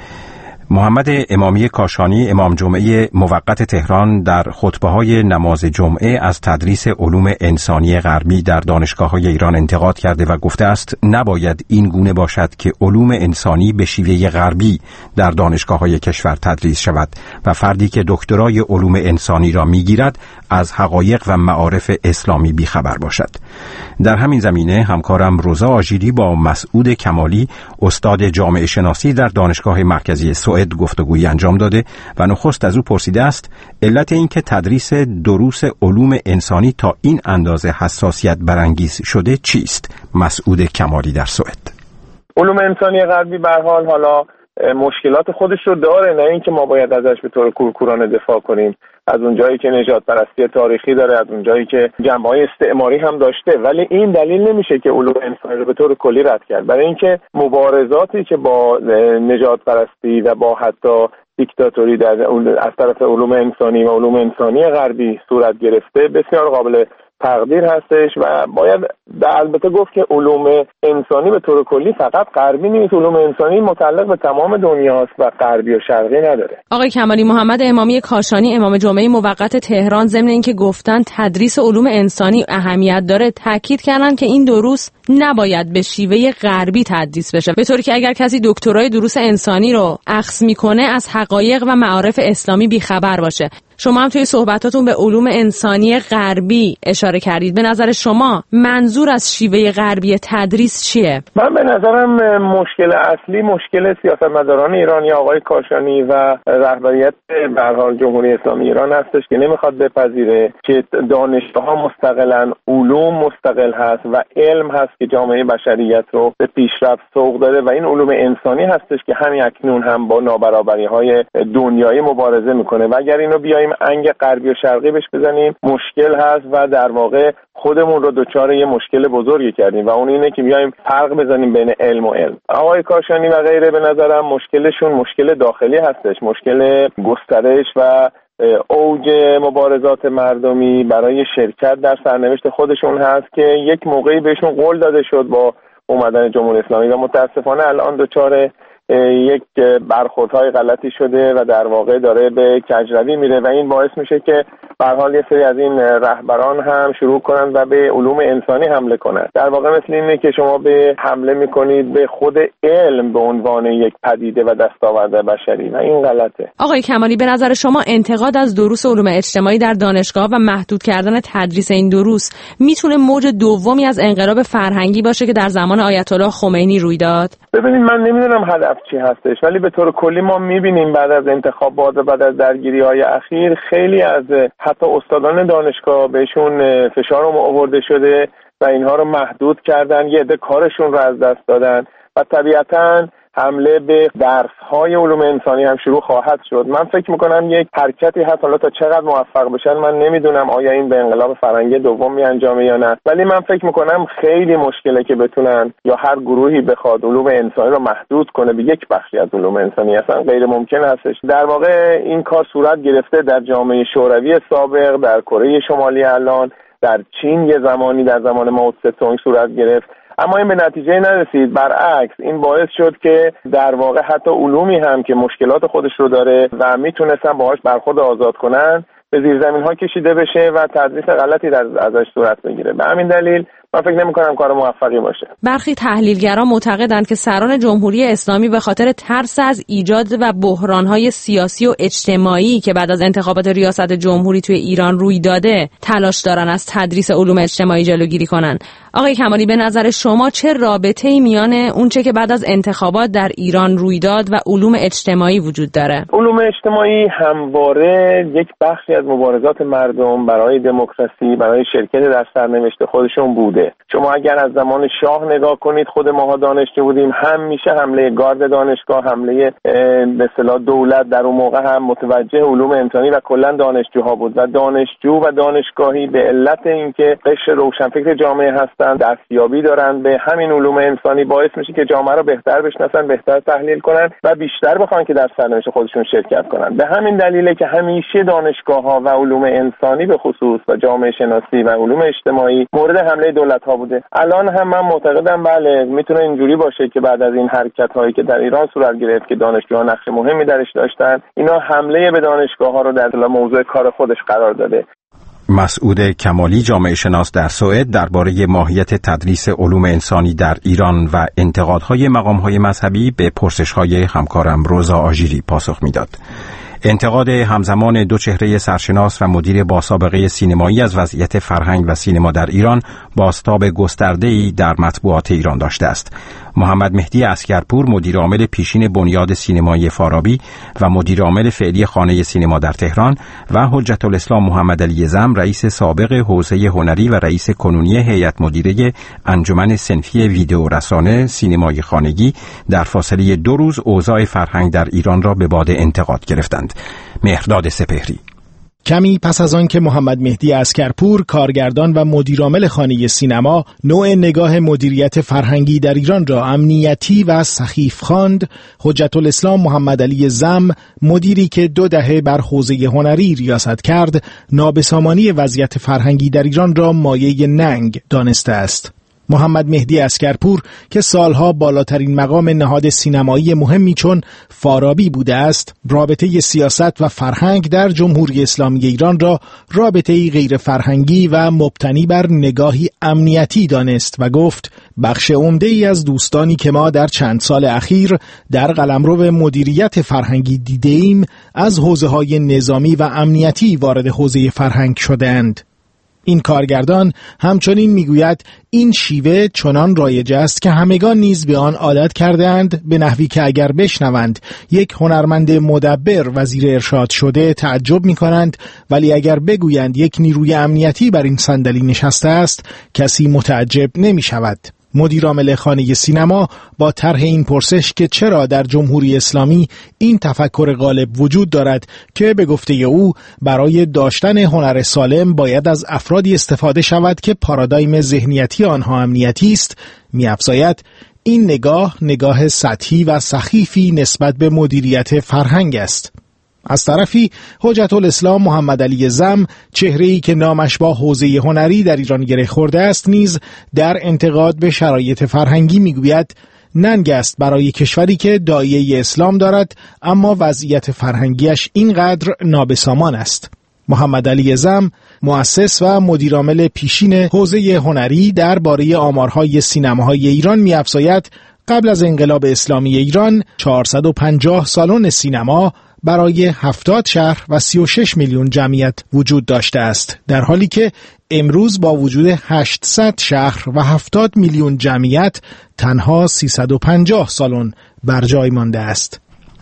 محمد امامی کاشانی، امام جمعه موقت تهران، در خطبه‌های نماز جمعه از تدریس علوم انسانی غربی در دانشگاه‌های ایران انتقاد کرده و گفته است نباید این گونه باشد که علوم انسانی به شیوه غربی در دانشگاه‌های کشور تدریس شود و فردی که دکترای علوم انسانی را می‌گیرد از حقایق و معارف اسلامی بیخبر باشد. در همین زمینه همکارم روزا آژیری با مسعود کمالی، استاد جامعه شناسی در دانشگاه مرکزی سوئد، گفتگویی انجام داده و نخست از او پرسیده است علت این که تدریس دروس علوم انسانی تا این اندازه حساسیت برانگیز شده چیست؟ مسعود کمالی در سوئد. علوم انسانی غربی به هر حال حالا مشکلات خودش رو داره، نه اینکه ما باید ازش به طور کورکورانه دفاع کنیم. از اونجایی که نژاد پرستی تاریخی داره، از اونجایی که جنبه‌های استعماری هم داشته، ولی این دلیل نمیشه که علوم انسانی رو به طور کلی رد کرد. برای اینکه مبارزاتی که با نژاد پرستی و با حتی دیکتاتوری در از طرف علوم انسانی و علوم انسانی غربی صورت گرفته بسیار قابل تقدیر هستش و باید البته گفت که علوم انسانی به طور کلی فقط غربی نیست، علوم انسانی متعلق به تمام دنیاست و غربی و شرقی نداره. آقای کمالی، محمد امامی کاشانی، امام جمعه موقت تهران، ضمن اینکه گفتن تدریس علوم انسانی اهمیت داره، تاکید کردن که این دروس نباید به شیوه غربی تدریس بشه، به طوری که اگر کسی دکترای دروس انسانی رو اخذ میکنه از حقایق و معارف اسلامی بیخبر باشه. شما هم توی صحبتاتون به علوم انسانی غربی اشاره کردید. به نظر شما منظور از شیوه غربی تدریس چیه؟ من به نظرم مشکل اصلی مشکل سیاستمداران ایرانی، آقای کاشانی و رهبریت به هر حال جمهوری اسلامی ایران هستش که نمیخواد بپذیره که دانشگاه‌ها مستقلاً علوم مستقل هست و علم هست که جامعه بشریت رو به پیشرفت سوق داده و این علوم انسانی هستش که همین اکنون هم با نابرابری‌های دنیایی مبارزه میکنه و اگر اینو بیایم انگ غربی و شرقی بهش بزنیم مشکل هست و در واقع خودمون رو دوچار یه مشکل بزرگی کردیم و اون اینه که بیایم فرق بزنیم بین علم و علم. آقای کاشانی و غیره به نظرم مشکلشون مشکل داخلی هستش، مشکل گسترش و اوج مبارزات مردمی برای شرکت در سرنوشت خودشون هست که یک موقعی بهشون قول داده شد با اومدن جمهوری اسلامی و متاسفانه الان دوچار یک برخوردهای غلطی شده و در واقع داره به کجروی میره و این باعث میشه که به هر حال یه سری از این رهبران هم شروع کنن و به علوم انسانی حمله کنن. در واقع مثل اینه که شما به حمله میکنید به خود علم به عنوان یک پدیده و دستاورد بشری و این غلطه. آقای کمالی، به نظر شما انتقاد از دروس علوم اجتماعی در دانشگاه و محدود کردن تدریس این دروس میتونه موج دومی از انقلاب فرهنگی باشه که در زمان آیت الله خمینی روی داد؟ ببینید من نمیدونم هدف چی هستش، ولی به طور کلی ما میبینیم بعد از انتخابات و بعد از درگیری‌های اخیر خیلی از حتی استادان دانشگاه بهشون فشار آورده شده و اینها رو محدود کردن، یه عده کارشون رو از دست دادن و طبیعتاً حمله به درس‌های علوم انسانی هم شروع خواهد شد. من فکر می‌کنم یک حرکتی هست، حالا تا چقدر موفق بشن من نمیدونم آیا این به انقلاب فرهنگی دوم میانجامه یا نه، ولی من فکر می‌کنم خیلی مشکله که بتونن یا هر گروهی بخواد علوم انسانی رو محدود کنه به یک بخشی از علوم انسانی، اصلا غیر ممکن هستش. در واقع این کار صورت گرفته در جامعه شوروی سابق، در کره شمالی الان، در چین یه زمانی در زمان مائو تسه صورت گرفت، اما این به نتیجه نرسید. برعکس این باعث شد که در واقع حتی علومی هم که مشکلات خودش رو داره و میتونستن باهاش برخورد آزاد کنن به زیرزمین ها کشیده بشه و تدریس غلطی در ازش صورت بگیره. به همین دلیل من فکر نمی کنم کار موفقی باشه. برخی تحلیلگران معتقدند که سران جمهوری اسلامی به خاطر ترس از ایجاد و بحران‌های سیاسی و اجتماعی که بعد از انتخابات ریاست جمهوری توی ایران روی داده تلاش دارن از تدریس علوم اجتماعی جلوگیری کنن. آقای کمالی، به نظر شما چه رابطه‌ای میان اونچه که بعد از انتخابات در ایران روی داد و علوم اجتماعی وجود داره؟ علوم اجتماعی همواره یک بخشی از مبارزات مردم برای دموکراسی، برای شرکت در سرنوشت خودشون بوده بوده. شما اگر از زمان شاه نگاه کنید، خود ماها دانشجو بودیم، همیشه حمله گارد دانشگاه، حمله به اصطلاح دولت در اون موقع هم متوجه علوم انسانی و کلا دانشجوها بود و دانشجو و دانشگاهی به علت اینکه قشر روشنفکر جامعه هستن، دستیابی دارن به همین علوم انسانی، باعث میشه که جامعه رو بهتر بشناسن، بهتر تحلیل کنن و بیشتر بخوان که در سرنوشت خودشون شرکت کنن. به همین دلیله که همیشه دانشگاه‌ها و علوم انسانی به خصوص و جامعه شناسی و علوم اجتماعی مورد حمله دولت‌ها بوده. الان هم من معتقدم بله میتونه اینجوری باشه که بعد از این حرکت‌هایی که در ایران صورت گرفت که دانشجوها نقش مهمی درش داشتن، اینا حمله به دانشگاه‌ها رو در موضوع کار خودش قرار داده. مسعود کمالی، جامعه شناس در سوئد، درباره ماهیت تدریس علوم انسانی در ایران و انتقادهای مقام‌های مذهبی به پرسش‌های همکارم روزا آژیری پاسخ می‌داد. انتقاد همزمان دو چهره سرشناس و مدیر با سابقه سینمایی از وضعیت فرهنگ و سینما در ایران بازتاب گسترده‌ای در مطبوعات ایران داشته است. محمد مهدی عسکرپور، مدیر عامل پیشین بنیاد سینمایی فارابی و مدیر عامل فعلی خانه سینما در تهران و حجت الاسلام محمد علی زم، رئیس سابق حوزه هنری و رئیس کنونی هیئت مدیره انجمن صنفی ویدئو رسانه سینمای خانگی، در فاصله دو روز اوضاع فرهنگ در ایران را به باد انتقاد گرفتند. مهرداد سپهری: کمی پس از آن که محمد مهدی عسکرپور، کارگردان و مدیرعامل خانه سینما، نوع نگاه مدیریت فرهنگی در ایران را امنیتی و سخیف خواند، حجت الاسلام محمد علی زم، مدیری که دو دهه بر حوزه هنری ریاست کرد، نابسامانی وضعیت فرهنگی در ایران را مایه ننگ دانسته است. محمد مهدی عسکرپور که سالها بالاترین مقام نهاد سینمایی مهمی چون فارابی بوده است، رابطه سیاست و فرهنگ در جمهوری اسلامی ایران را رابطه‌ای غیر فرهنگی و مبتنی بر نگاهی امنیتی دانست و گفت بخش عمده‌ای از دوستانی که ما در چند سال اخیر در قلمرو مدیریت فرهنگی دیده‌ایم از حوزه‌های نظامی و امنیتی وارد حوزه فرهنگ شده‌اند. این کارگردان همچنین میگوید این شیوه چنان رایج است که همگان نیز به آن عادت کردند، به نحوی که اگر بشنوند یک هنرمند مدبر وزیر ارشاد شده تعجب می کنند، ولی اگر بگویند یک نیروی امنیتی بر این صندلی نشسته است کسی متعجب نمی شود. مدیرعامل خانه سینما با طرح این پرسش که چرا در جمهوری اسلامی این تفکر غالب وجود دارد که به گفته او برای داشتن هنر سالم باید از افرادی استفاده شود که پارادایم ذهنیتی آنها امنیتی است، می‌افزاید این نگاه نگاه سطحی و سخیفی نسبت به مدیریت فرهنگ است. از طرفی حجت الاسلام محمد علی زم، چهره‌ای که نامش با حوزه هنری در ایران گره خورده است، نیز در انتقاد به شرایط فرهنگی میگوید ننگ است برای کشوری که داعیه اسلام دارد اما وضعیت فرهنگیش اینقدر نابسامان است. محمد علی زم، مؤسس و مدیرعامل پیشین حوزه هنری، درباره آمارهای سینماهای ایران می‌افزاید قبل از انقلاب اسلامی ایران چهارصد و پنجاه سالن سینما برای هفتاد شهر و سی و شش میلیون جمعیت وجود داشته است، در حالی که امروز با وجود هشتصد شهر و هفتاد میلیون جمعیت تنها سیصد و پنجاه سالن بر جای مانده است.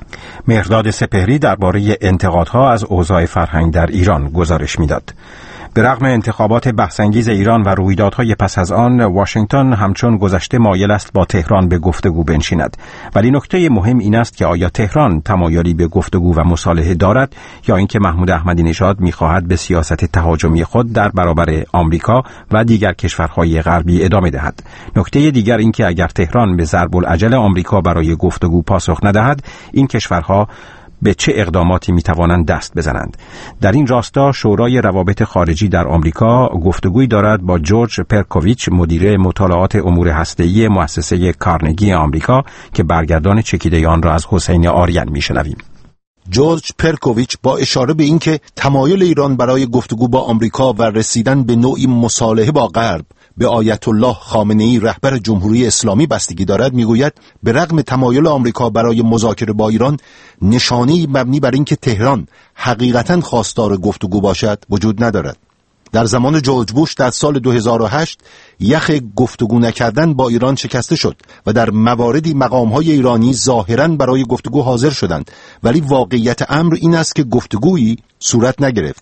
مهرداد سپهری درباره انتقادها از اوضاع فرهنگ در ایران گزارش می‌داد. به رغم انتخابات بحث‌انگیز ایران و رویدادهای پس از آن، واشنگتن همچون گذشته مایل است با تهران به گفتگو بنشیند، ولی نکته مهم این است که آیا تهران تمایلی به گفتگو و مصالحه دارد یا اینکه محمود احمدی نژاد می‌خواهد به سیاست تهاجمی خود در برابر آمریکا و دیگر کشورهای غربی ادامه دهد. نکته دیگر این که اگر تهران به ضرب العجل آمریکا برای گفتگو پاسخ ندهد، این کشورها به چه اقداماتی میتوانند دست بزنند. در این راستا شورای روابط خارجی در آمریکا گفتگویی دارد با جورج پرکوویچ، مدیر مطالعات امور هسته‌ای مؤسسه کارنگی آمریکا، که برگردان چکیده آن را از حسین آریان میشنویم. جورج پرکوویچ با اشاره به اینکه تمایل ایران برای گفتگو با آمریکا و رسیدن به نوعی مصالحه با غرب به آیت الله خامنه‌ای رهبر جمهوری اسلامی بستگی دارد، میگوید به رغم تمایل آمریکا برای مذاکره با ایران، نشانه‌ای مبنی بر اینکه تهران حقیقتاً خواستار گفتگو باشد وجود ندارد. در زمان جورج بوش در سال دو هزار و هشت یخ گفتگو نکردن با ایران شکسته شد و در مواردی مقام‌های ایرانی ظاهراً برای گفتگو حاضر شدند، ولی واقعیت امر این است که گفتگویی صورت نگرفت.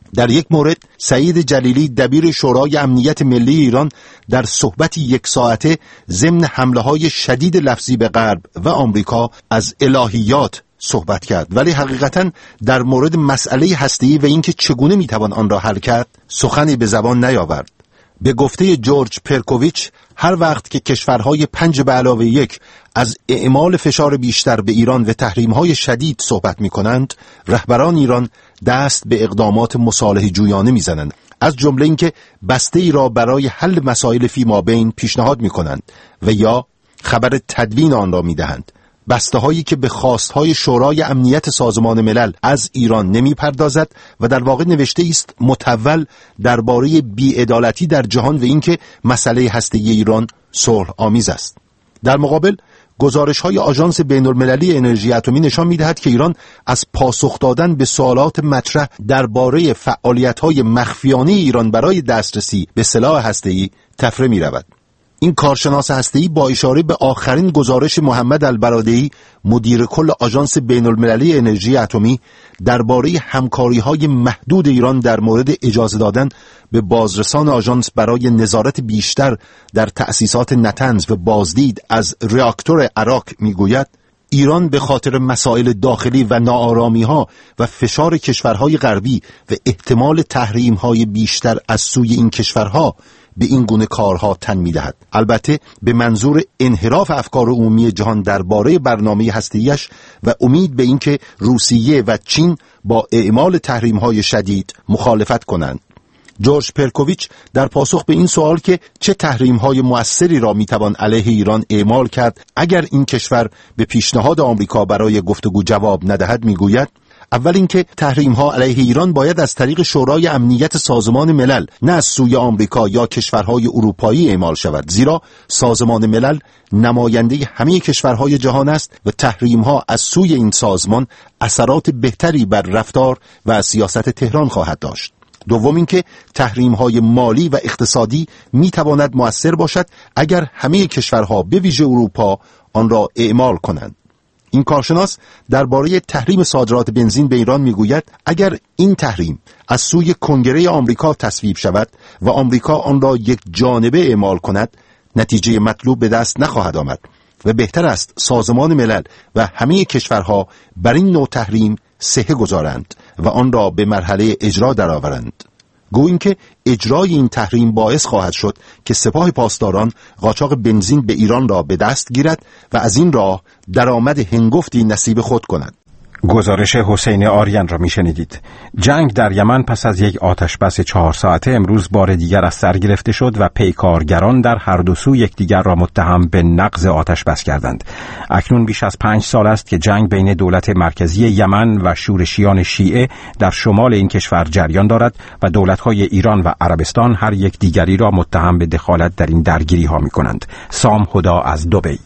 در یک مورد سعید جلیلی دبیر شورای امنیت ملی ایران در صحبتی یک ساعته ضمن حمله‌های شدید لفظی به غرب و آمریکا از الهیات صحبت کرد، ولی حقیقتاً در مورد مسئله هسته‌ای و اینکه چگونه میتوان آن را حل کرد سخنی به زبان نیاورد. به گفته جورج پرکوویچ، هر وقت که کشورهای پنج به علاوه یک از اعمال فشار بیشتر به ایران و تحریم‌های شدید صحبت می‌کنند، رهبران ایران دست به اقدامات مصالحه جویانه می‌زنند، از جمله اینکه بسته ای را برای حل مسائل فیمابین پیشنهاد می‌کنند و یا خبر تدوین آن را می‌دهند. بسته هایی که به خواستهای شورای امنیت سازمان ملل از ایران نمی پردازد و در واقع نوشته است متول درباره بی‌عدالتی در جهان و اینکه مسئله هسته‌ای ایران صلح آمیز است. در مقابل گزارش های آژانس بین المللی انرژی اتمی نشان می دهد که ایران از پاسخ دادن به سوالات مطرح درباره فعالیت های مخفیانه ایران برای دسترسی به سلاح هسته‌ای تفره می رود. این کارشناس هسته‌ای با اشاره به آخرین گزارش محمد البرادعی مدیر کل آژانس بین المللی انرژی اتمی درباره همکاری‌های محدود ایران در مورد اجازه دادن به بازرسان آژانس برای نظارت بیشتر در تأسیسات نتنز و بازدید از راکتور عراق میگوید ایران به خاطر مسائل داخلی و ناآرامی‌ها و فشار کشورهای غربی و احتمال تحریم‌های بیشتر از سوی این کشورها به این گونه کارها تن می‌دهد. البته به منظور انحراف افکار عمومی جهان درباره برنامه هسته‌ایش و امید به اینکه روسیه و چین با اعمال تحریم‌های شدید مخالفت کنند. جورج پرکوویچ در پاسخ به این سوال که چه تحریم‌های مؤثری را می‌توان علیه ایران اعمال کرد اگر این کشور به پیشنهاد آمریکا برای گفتگو جواب ندهد می‌گوید اول اینکه تحریم‌ها علیه ایران باید از طریق شورای امنیت سازمان ملل نه از سوی آمریکا یا کشورهای اروپایی اعمال شود، زیرا سازمان ملل نماینده همه کشورهای جهان است و تحریم‌ها از سوی این سازمان اثرات بهتری بر رفتار و سیاست تهران خواهد داشت. دوم اینکه تحریم‌های مالی و اقتصادی می‌تواند مؤثر باشد اگر همه کشورها به ویژه اروپا آن را اعمال کنند. این کارشناس درباره تحریم صادرات بنزین به ایران میگوید اگر این تحریم از سوی کنگره آمریکا تصویب شود و آمریکا آن را یک جانبه اعمال کند، نتیجه مطلوب به دست نخواهد آمد و بهتر است سازمان ملل و همه کشورها بر این نوع تحریم صحه گذارند و آن را به مرحله اجرا درآورند. گوییم که اجرای این تحریم باعث خواهد شد که سپاه پاسداران قاچاق بنزین به ایران را به دست گیرد و از این راه درآمد هنگفتی نصیب خود کند. گزارش حسین آریان را میشنیدید. جنگ در یمن پس از یک آتشبس چهار ساعته امروز بار دیگر از سر گرفته شد و پیکارگران در هر دو سو یکدیگر را متهم به نقض آتشبس کردند. اکنون بیش از پنج سال است که جنگ بین دولت مرکزی یمن و شورشیان شیعه در شمال این کشور جریان دارد و دولت‌های ایران و عربستان هر یک دیگری را متهم به دخالت در این درگیری‌ها می‌کنند. سام هدا از دبی.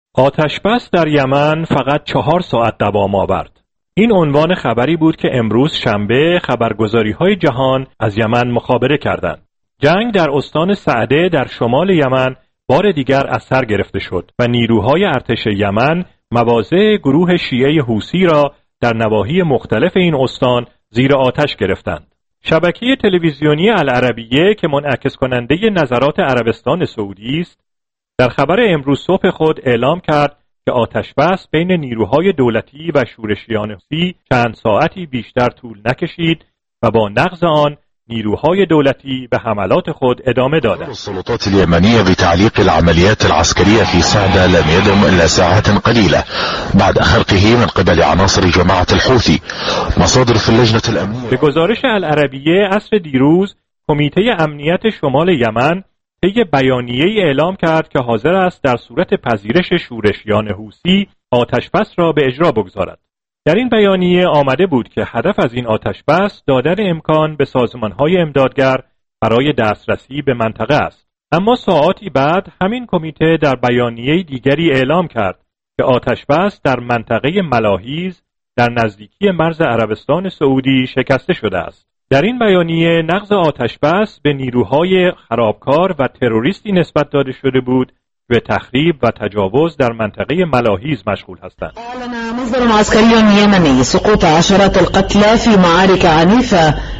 آتشبس در یمن فقط چهار ساعت دوام آورد. این عنوان خبری بود که امروز شنبه خبرگزاری‌های جهان از یمن مخابره کردند. جنگ در استان سعده در شمال یمن بار دیگر از سر گرفته شد و نیروهای ارتش یمن مواضع گروه شیعه حوثی را در نواحی مختلف این استان زیر آتش گرفتند. شبکه تلویزیونی العربیه که منعکس کننده نظرات عربستان سعودی است، در خبر امروز صبح خود اعلام کرد که آتشبس بین نیروهای دولتی و شورشیان حوثی چند ساعتی بیشتر طول نکشید و با نقض آن نیروهای دولتی به حملات خود ادامه دادند. السلطات اليمنية بتعليق العمليات العسكرية في صعدة لم يدم إلا ساعات قليلة بعد خرقه من قبل عناصر جماعة الحوثي. مصادر في اللجنة الأمنية. به گزارش العربیه عصر دیروز کمیته امنیت شمال یمن طی بیانیه‌ای اعلام کرد که حاضر است در صورت پذیرش شورشیان حوثی آتشبس را به اجرا بگذارد. در این بیانیه آمده بود که هدف از این آتشبس دادن امکان به سازمان‌های امدادگر برای دسترسی به منطقه است. اما ساعاتی بعد همین کمیته در بیانیه دیگری اعلام کرد که آتشبس در منطقه ملاحیز در نزدیکی مرز عربستان سعودی شکسته شده است. در این بیانیه نقض آتشبس به نیروهای خرابکار و تروریستی نسبت داده شده بود به تخریب و تجاوز در منطقه ملاحیز مشغول هستند. أعلن مصدر عسكري يمني سقوط عشرات القتلى في معارك عنيفة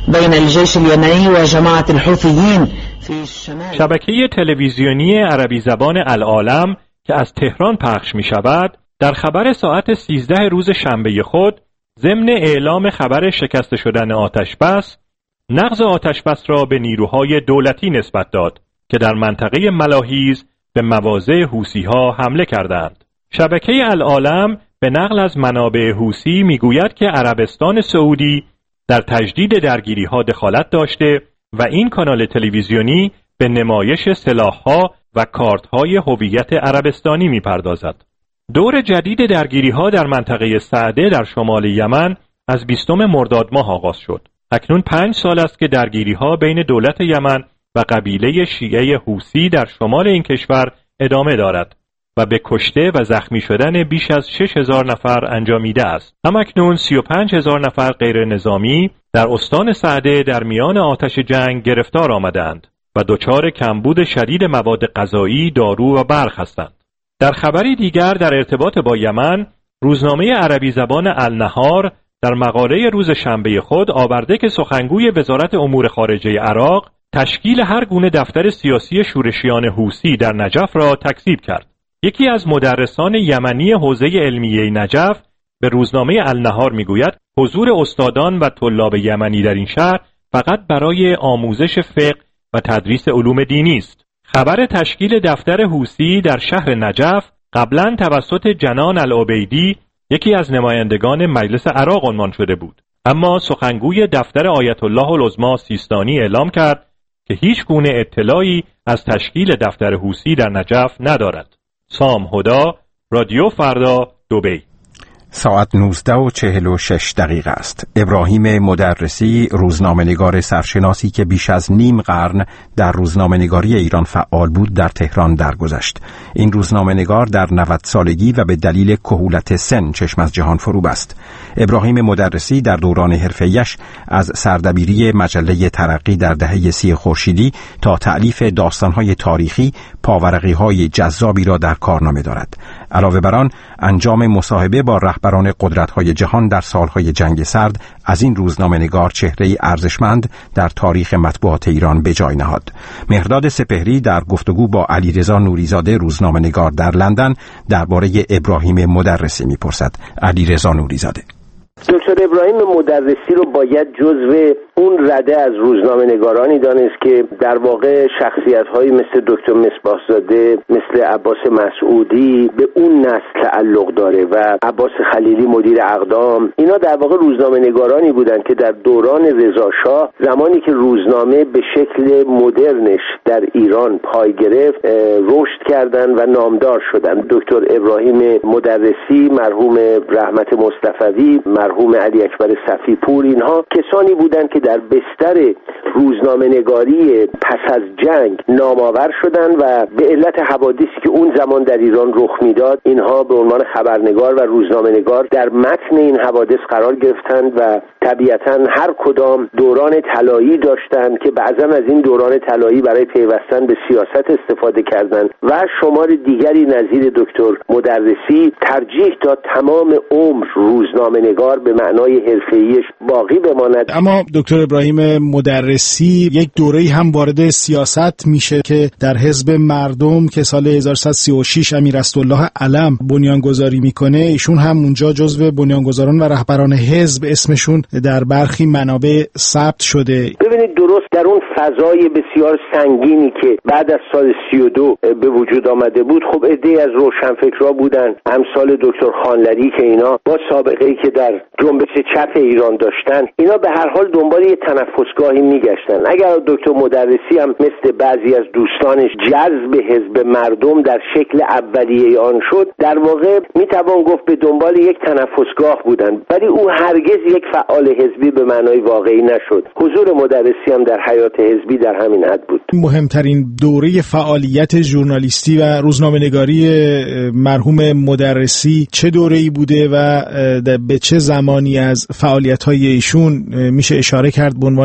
بين الجيش اليمني وجماعة الحوثيين في الشمال. شبکه تلویزیونی عربی زبان العالم که از تهران پخش می شود در خبر ساعت سیزده روز شنبه خود ضمن اعلام خبر شکست شدن آتشبس، نقض آتشبس را به نیروهای دولتی نسبت داد که در منطقه ملاحیز به مواضع حوثی‌ها حمله کردند. شبکه العالم به نقل از منابع حوثی میگوید که عربستان سعودی در تجدید درگیری‌ها دخالت داشته و این کانال تلویزیونی به نمایش سلاح‌ها و کارت‌های هویت عربستانی می‌پردازد. دور جدید درگیری‌ها در منطقه سعده در شمال یمن از بیستم مرداد ماه آغاز شد. اکنون پنج سال است که درگیری‌ها بین دولت یمن و قبیله شیعه حوثی در شمال این کشور ادامه دارد و به کشته و زخمی شدن بیش از شش هزار نفر انجامیده است. همکنون سی و پنج هزار نفر غیر نظامی در استان سعده در میان آتش جنگ گرفتار آمدند و دچار کمبود شدید مواد غذایی، دارو و برق هستند. در خبری دیگر در ارتباط با یمن، روزنامه عربی زبان النهار در مقاله روز شنبه خود آورده که سخنگوی وزارت امور خارجه عراق تشکیل هر گونه دفتر سیاسی شورشیان حوثی در نجف را تکذیب کرد. یکی از مدرسان یمنی حوزه علمیه نجف به روزنامه النهار میگوید حضور استادان و طلاب یمنی در این شهر فقط برای آموزش فقه و تدریس علوم دینی است. خبر تشکیل دفتر حوثی در شهر نجف قبلا توسط جنان العبیدی، یکی از نمایندگان مجلس عراق، عنوان شده بود، اما سخنگوی دفتر آیت الله العظمی سیستانی اعلام کرد که هیچ گونه اطلاعی از تشکیل دفتر حوثی در نجف ندارد. سام هدا، رادیو فردا، دبی. ساعت نوزده و چهل و شش دقیقه است. ابراهیم مدرسی، روزنامه‌نگار سرشناسی که بیش از نیم قرن در روزنامه‌نگاری ایران فعال بود، در تهران درگذشت. این روزنامه‌نگار در نود سالگی و به دلیل کهولت سن چشم از جهان فرو بست. ابراهیم مدرسی در دوران حرفه‌ایش از سردبیری مجله ترقی در دهه سی خورشیدی تا تألیف داستان‌های تاریخی پاورقی‌های جذابی را در کارنامه دارد. علاوه بر آن، انجام مصاحبه با رهبران قدرت‌های جهان در سالهای جنگ سرد از این روزنامه‌نگار چهره‌ای ارزشمند در تاریخ مطبوعات ایران به جای نهاد. مهرداد سپهری در گفتگو با علیرضا نوریزاده، روزنامه‌نگار در لندن، درباره ابراهیم مدرسی می‌پرسد. علیرضا نوریزاده: دکتر ابراهیم مدرسی رو باید جزو اون رده از روزنامه‌نگارانی دانست که در واقع شخصیت‌هایی مثل دکتر مصباح‌زاده، مثل عباس مسعودی به اون نسل تعلق داره و عباس خلیلی مدیر اقدام. اینا در واقع روزنامه‌نگارانی بودند که در دوران رضاشاه، زمانی که روزنامه به شکل مدرنش در ایران پای گرفت، رشد کردند و نامدار شدند. دکتر ابراهیم مدرسی، مرحوم رحمت مصطفوی، مرحوم علی اکبر صفیپور، اینها کسانی بودند که در بستر روزنامه‌نگاری پس از جنگ نامآور شدند و به علت حوادثی که اون زمان در ایران رخ میداد، اینها به عنوان خبرنگار و روزنامه‌نگار در متن این حوادث قرار گرفتند و طبیعتاً هر کدام دوران طلایی داشتند که بعضا از این دوران طلایی برای پیوستن به سیاست استفاده کردند و شمار دیگری نظیر دکتر مدرسی ترجیح داد تمام عمر روزنامه‌نگار به معنای حرفه‌ایش باقی بماند. اما دکتر ابراهیم مدرسی یک دوره‌ای هم وارد سیاست میشه که در حزب مردم که سال هزار و سیصد و سی و شش امیر اسدالله علم بنیانگذاری میکنه، ایشون هم اونجا جزو بنیانگذاران و رهبران حزب اسمشون در برخی منابع ثبت شده. ببینید، درست در اون فضای بسیار سنگینی که بعد از سال سی و دو به وجود آمده بود، خب عده‌ای از روشنفکرها بودن، امثال دکتر خانلری که اینا با سابقه‌ای که در جنبش چپ ایران داشتن، اینا به هر حال دنبال یه تنفسگاهی میگشتن. اگر دکتر مدرسی هم مثل بعضی از دوستانش جذب حزب مردم در شکل اولیه آن شد، در واقع میتوان گفت به دنبال یک تنفسگاه بودن، ولی او هرگز یک فعال حزبی به معنای واقعی نشد. حضور مدرسی هم در حیات حزبی در همین حد بود. مهمترین دوره فعالیت ژورنالیستی و روزنامه‌نگاری مرحوم مدرسی چه دوره‌ای بوده و به چه زمانی از فعالیت‌های ایشون میشه اشاره کرد به عنوان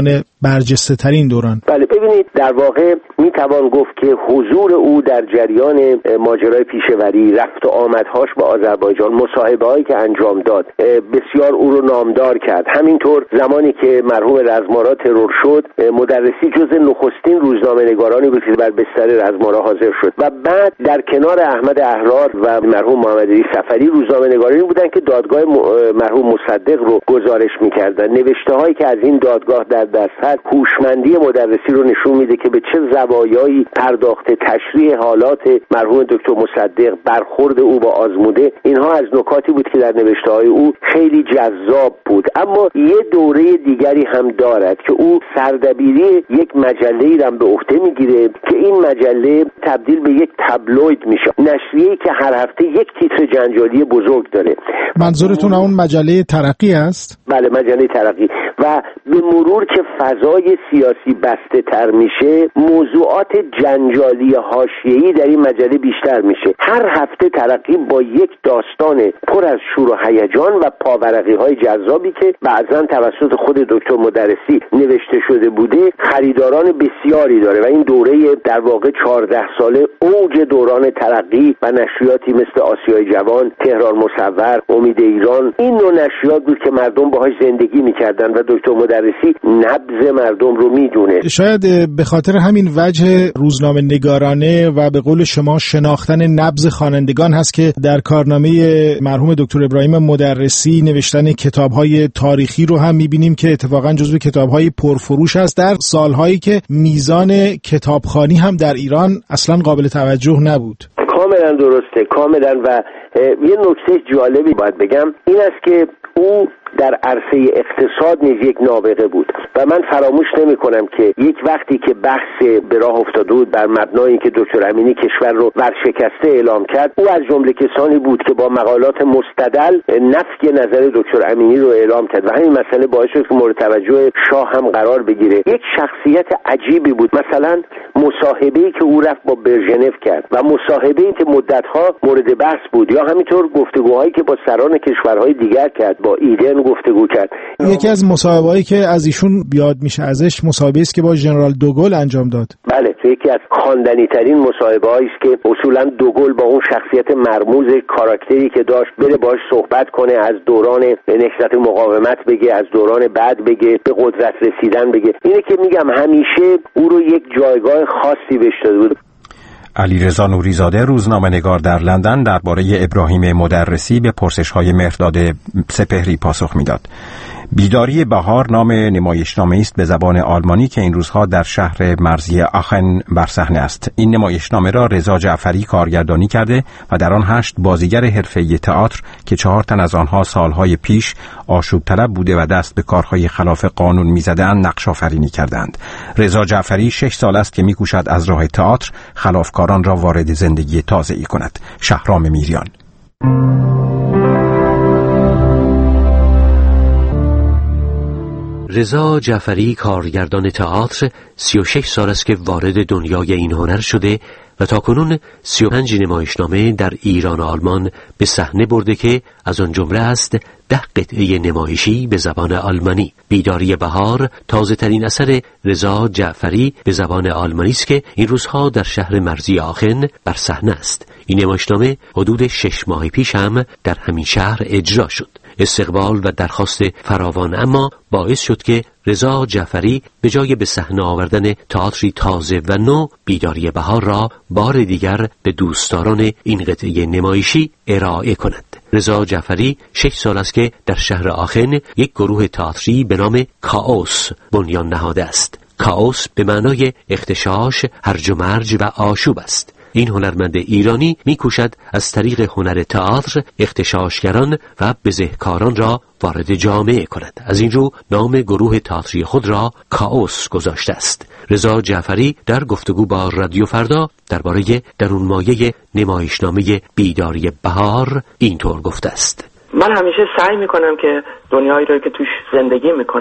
برجسته ترین دوران. بله ببینید در واقع می توان گفت که حضور او در جریان ماجرای پیشوری، رفت و آمدهاش با آذربایجان، مصاحبه هایی که انجام داد بسیار او رو نامدار کرد. همینطور زمانی که مرحوم رزمارا ترور شد، مدرسی جز نخستین روزنامه‌نگارانی بود که بر بستر رزمارا حاضر شد و بعد در کنار احمد احرار و مرحوم محمد علی صفری روزنامه‌نگارانی بودند که دادگاه مرحوم مصدق رو گزارش می‌کردند. نوشته هایی که از این دادگاه در دست هست هوشمندی مدرسی رو نشون میده که به چه زوایایی پرداخته، تشریح حالات مرحوم دکتر مصدق، برخورد او با آزموده، اینها از نکاتی بود که در نوشته های او خیلی جذاب بود. اما یه دوره دیگری هم دارد که او سردبیری یک مجله‌ای را به عهده میگیره که این مجله تبدیل به یک تبلوید میشه، نشریه‌ای که هر هفته یک تیتر جنجالی بزرگ داره. منظورتون اون مجله ترقی است؟ بله مجله ترقی. و به مرور که فضای سیاسی بسته تر میشه، موضوعات جنجالی حاشیه‌ای در این مجله بیشتر میشه. هر هفته ترقی با یک داستان پر از شور و هیجان و پاورقی های جذابی که بعضا توسط خود دکتر مدرسی نوشته شده بوده خریداران بسیاری داره و این دوره در واقع چهارده ساله اوج دوران ترقی و نشریاتی مثل آسیای جوان، تهران مصور، امید ایران، این نوع نشریات بود که مردم باهاش زندگی میکردن و دکتر مدرسی نبض مردم رو میدونه. شاید به خاطر همین وجه روزنامه نگارانه و به قول شما شناختن نبض خوانندگان هست که در کارنامه مرحوم دکتر ابراهیم مدرسی نوشتن کتاب‌های تاریخی رو هم می‌بینیم که اتفاقاً جزو کتاب‌های پرفروش است در سال‌هایی که میزان کتابخوانی هم در ایران اصلاً قابل توجه نبود. کاملا درسته، کاملا. و یه نکته جالبی باید بگم این است که او در عرصه اقتصاد نیز یک نابغه بود و من فراموش نمی کنم که یک وقتی که بحث به راه افتاده بود بر مبنای که دکتر امینی کشور رو ورشکسته اعلام کرد، او از جمله کسانی بود که با مقالات مستدل نفی نظر دکتر امینی رو اعلام کرد و همین مسئله باعث شد که مورد توجه شاه هم قرار بگیره. یک شخصیت عجیبی بود. مثلا مصاحبه‌ای که او رفت با برژنف کرد و مصاحبه‌ای که مدت‌ها مورد بحث بود، یا همینطور گفتگوهایی که با سران کشورهای دیگر کرد، با ایدن گفتگو کرد. یکی از مصاحبه‌هایی که از ایشون بیاد میشه ازش مصاحبه‌ای است که با ژنرال دوگل انجام داد. بله، یکی از خواندنی‌ترین مصاحبه‌هایی است که اصولاً دوگل با اون شخصیت مرموز کاراکتری که داشت بره باهاش صحبت کنه، از دوران نهضت مقاومت بگه، از دوران بعد بگه، به قدرت رسیدن بگه. اینه که میگم همیشه او رو یک جایگاه خاصی بهش داده بود. علیرضا نوریزاده روزنامه‌نگار در لندن درباره ابراهیم مدرسی به پرسش‌های مهرداد سپهری پاسخ می‌داد. بیداری بهار نام نمایشنامه‌ای است به زبان آلمانی که این روزها در شهر مرزی آخن بر صحنه است. این نمایشنامه را رضا جعفری کارگردانی کرده و در آن هشت بازیگر حرفه‌ای تئاتر که چهار تن از آنها سالهای پیش آشوب طلب بوده و دست به کارهای خلاف قانون می‌زدند نقش آفرینی کردند. رضا جعفری شش سال است که می‌کوشد از راه تئاتر خلافکاران را وارد زندگی تازه‌ای کند. شهرام میریان. رضا جعفری کارگردان تئاتر سی و شش سال است که وارد دنیای این هنر شده و تاکنون سی و پنج نمایشنامه در ایران و آلمان به صحنه برده که از آن جمله است ده قطعه نمایشی به زبان آلمانی. بیداری بهار تازه ترین اثر رضا جعفری به زبان آلمانی است که این روزها در شهر مرزی آخن بر صحنه است. این نمایشنامه حدود شش ماه پیش هم در همین شهر اجرا شد. استقبال و درخواست فراوان اما باعث شد که رضا جعفری به جای به صحنه آوردن تئاتری تازه و نو، بیداری بهار را بار دیگر به دوستداران این قطعه نمایشی ارائه کند. رضا جعفری شش سال است که در شهر آخن یک گروه تئاتری به نام کائوس بنیان نهاده است. کائوس به معنای اختشاش، هرج و مرج و آشوب است. این هنرمند ایرانی می‌کوشد از طریق هنر تئاتر اختشاشگران و بزهکاران را وارد جامعه کند. از این رو نام گروه تئاتری خود را کائوس گذاشته است. رضا جعفری در گفتگو با رادیو فردا درباره درونمایه نمایشنامه بیداری بهار اینطور گفته است: من همیشه سعی میکنم که دنیایی رو که توش زندگی میکنم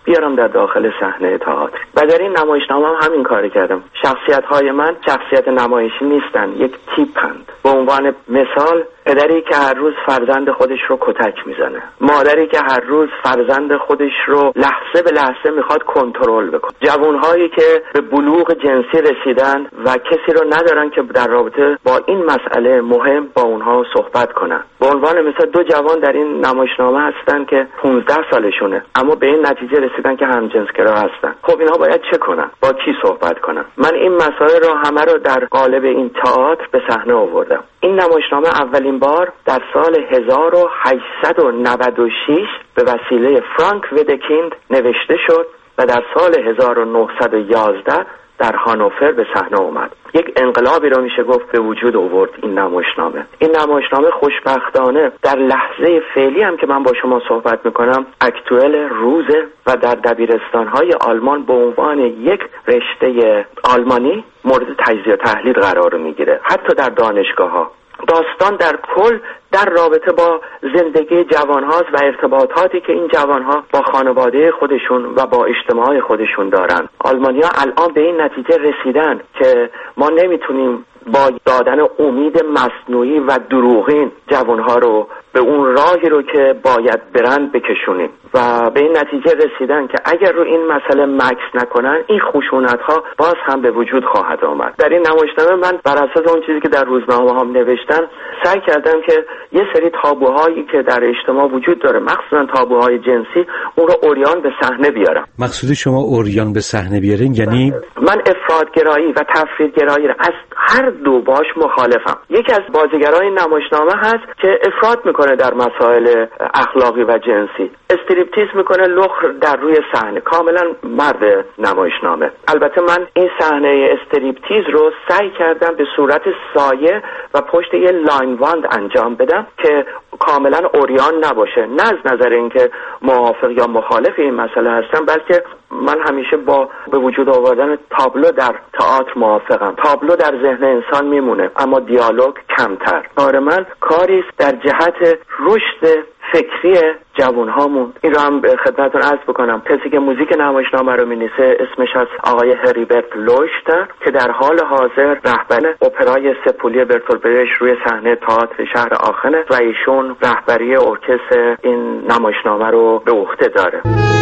بیارم در داخل صحنه تئاتر. و در این نمایشنامه هم همین کاری کردم. شخصیت‌های من شخصیت نمایشی نیستن، یک تیپند. به عنوان مثال پدری که هر روز فرزند خودش رو کتک میزنه، مادری که هر روز فرزند خودش رو لحظه به لحظه میخواد کنترل بکنه، جوانهایی که به بلوغ جنسی رسیدن و کسی رو ندارن که در رابطه با این مسئله مهم با اونها صحبت کنن. به عنوان مثال دو جوان در این نمایشنامه هستن که پانزده سالشونه اما به این نتیجه رسیدن که همجنسگرا هستن. خب اینها باید چه کنن؟ با کی صحبت کنن؟ من این مسائل رو همه رو در قالب این تئاتر به صحنه آوردم. این نمایشنامه اولین بار در سال هزار و هشتصد و نود و شش به وسیله فرانک ودکیند نوشته شد و در سال هزار و نهصد و یازده در هانوفر به صحنه اومد. یک انقلابی رو میشه گفت به وجود آورد این نمایشنامه. این نمایشنامه خوشبختانه در لحظه فعلی هم که من با شما صحبت میکنم اکتوئل روزه و در دبیرستان‌های آلمان به عنوان یک رشته آلمانی مورد تجزیه و تحلیل قرار میگیره، حتی در دانشگاه‌ها. داستان در کل در رابطه با زندگی جوانهاست و ارتباطاتی که این جوانها با خانواده خودشون و با اجتماع خودشون دارن. آلمانی‌ها الان به این نتیجه رسیدن که ما نمیتونیم با دادن امید مصنوعی و دروغین جوانها رو به اون راهی رو که باید برن بکشونیم و به این نتیجه رسیدن که اگر رو این مسئله مکث نکنن این خشونت ها باز هم به وجود خواهد آمد. در این نمایشنامه من بر اساس اون چیزی که در روزنامه هم نوشتن سعی کردم که یه سری تابوهایی که در اجتماع وجود داره، مخصوصا تابوهای جنسی، اون رو عریان به صحنه بیارم. مقصود شما عریان به صحنه بیارین یعنی؟ من افراطگرایی و تفریطگرایی را از هر دو باش مخالفم. یکی از بازیگرای نمایشنامه هست که افراط میکنه در مسائل اخلاقی و جنسی، استریپتیز میکنه لخر در روی صحنه، کاملا مرد نمایشنامه. البته من این صحنه استریپتیز رو سعی کردم به صورت سایه و پشت یه لاین واند انجام بدم که کاملا عریان نباشه، نه از نظر اینکه موافق یا مخالف این مسئله هستم، بلکه من همیشه با به وجود آوردن تابلو در تئاتر موافقم. تابلو در ذهن انسان میمونه اما دیالوگ کمتر. کار من کاری در جهت رشد فکری جوانهامون. این رو هم خدمتتون عرض بکنم، کسی که موزیک نمایشنامه رو می‌نویسه اسمش از آقای هریبرت لوشتر که در حال حاضر رهبر اپرای سپولی برتولت برش روی صحنه تئاتر شهر آخنه و ایشون رهبری ارکستر این نمایشنامه رو به عهده داره.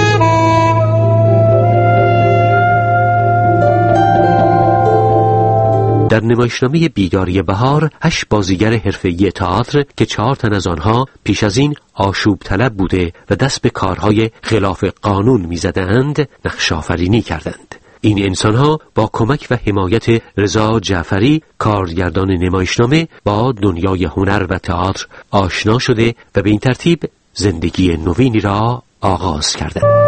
در نمایشنامه بیداری بهار هشت بازیگر حرفه‌ای تئاتر که چهار تن از آنها پیش از این آشوب طلب بوده و دست به کارهای خلاف قانون می‌زدند نقش آفرینی کردند. این انسانها با کمک و حمایت رضا جعفری کارگردان نمایشنامه با دنیای هنر و تئاتر آشنا شده و به این ترتیب زندگی نوینی را آغاز کردند.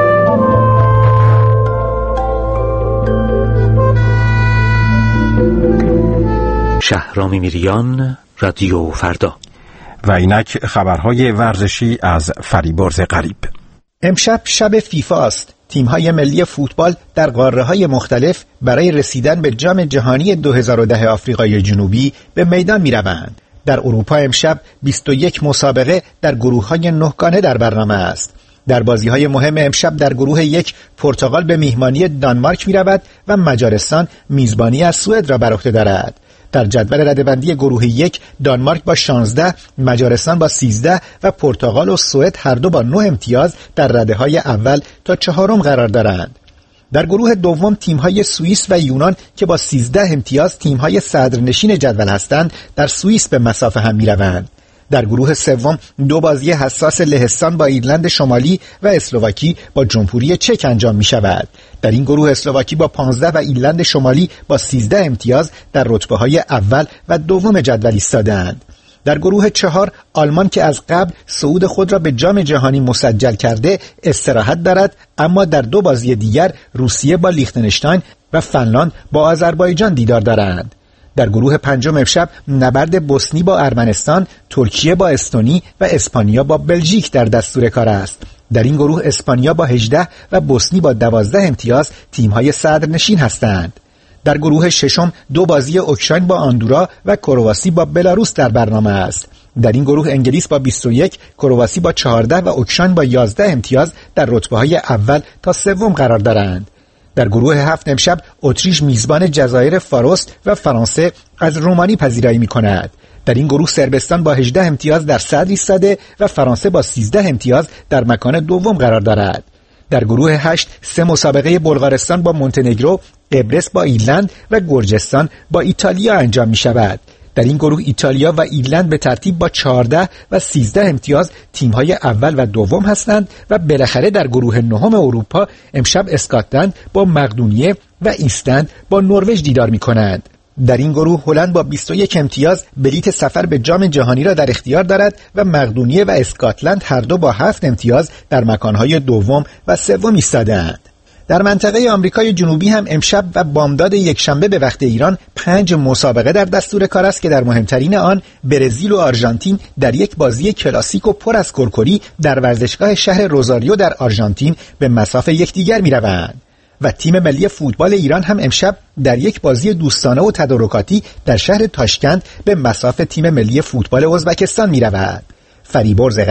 شهرام میریان، رادیو فردا. و اینک خبرهای ورزشی از فریبرز غریب. امشب شب فیفا است. تیم‌های ملی فوتبال در قاره‌های مختلف برای رسیدن به جام جهانی دو هزار و ده آفریقای جنوبی به میدان می‌روند. در اروپا امشب بیست و یک مسابقه در گروه‌های نهگانه در برنامه است. در بازی‌های مهم امشب در گروه یک پرتغال به میهمانی دانمارک می‌رود و مجارستان میزبانی از سوئد را بر عهده دارد. در جدول رده‌بندی گروه یک دانمارک با شانزده، مجارستان با سیزده و پرتغال و سوئد هر دو با نه امتیاز در رده‌های اول تا چهارم قرار دارند. در گروه دوم تیم‌های سوئیس و یونان که با سیزده امتیاز تیم‌های صدرنشین جدول هستند در سوئیس به مسافه هم می‌روند. در گروه سوم دو بازی حساس لهستان با ایرلند شمالی و اسلواکی با جمهوری چک انجام می شود. در این گروه اسلواکی با پانزده و ایرلند شمالی با سیزده امتیاز در رتبه های اول و دوم جدول ایستاده‌اند. در گروه چهار آلمان که از قبل صعود خود را به جام جهانی مسجل کرده استراحت دارد، اما در دو بازی دیگر روسیه با لیختنشتاین و فنلاند با آذربایجان دیدار دارند. در گروه پنجم امشب نبرد بوسنی با ارمنستان، ترکیه با استونی و اسپانیا با بلژیک در دستور کار است. در این گروه اسپانیا با هجده و بوسنی با دوازده امتیاز تیم‌های صدرنشین هستند. در گروه ششم دو بازی اوکراین با آندورا و کرواسی با بلاروس در برنامه است. در این گروه انگلیس با بیست و یک، کرواسی با چهارده و اوکراین با یازده امتیاز در رتبه‌های اول تا سوم قرار دارند. در گروه هفت امشب اتریش میزبان جزایر فاروس و فرانسه از رومانی پذیرایی می‌کند. در این گروه صربستان با هجده امتیاز در صدر ایستاده و فرانسه با سیزده امتیاز در مکان دوم قرار دارد. در گروه هشت سه مسابقه بلغارستان با مونتنگرو، قبرس با ایرلند و گرجستان با ایتالیا انجام می شود. در این گروه ایتالیا و ایرلند به ترتیب با چهارده و سیزده امتیاز تیم‌های اول و دوم هستند و بالاخره در گروه نهم اروپا امشب اسکاتلند با مقدونیه و ایسلند با نروژ دیدار می‌کنند. در این گروه هلند با بیست و یک امتیاز بلیت سفر به جام جهانی را در اختیار دارد و مقدونیه و اسکاتلند هر دو با هفت امتیاز در مکان‌های دوم و سوم ایستاده‌اند. در منطقه آمریکای جنوبی هم امشب و بامداد یکشنبه به وقت ایران پنج مسابقه در دستور کار است که در مهمترین آن برزیل و آرژانتین در یک بازی کلاسیک و پر از کرکری در ورزشگاه شهر روزاریو در آرژانتین به مصاف یکدیگر می‌روند. و تیم ملی فوتبال ایران هم امشب در یک بازی دوستانه و تدارکاتی در شهر تاشکند به مصاف تیم ملی فوتبال ازبکستان می‌رود. فریبرز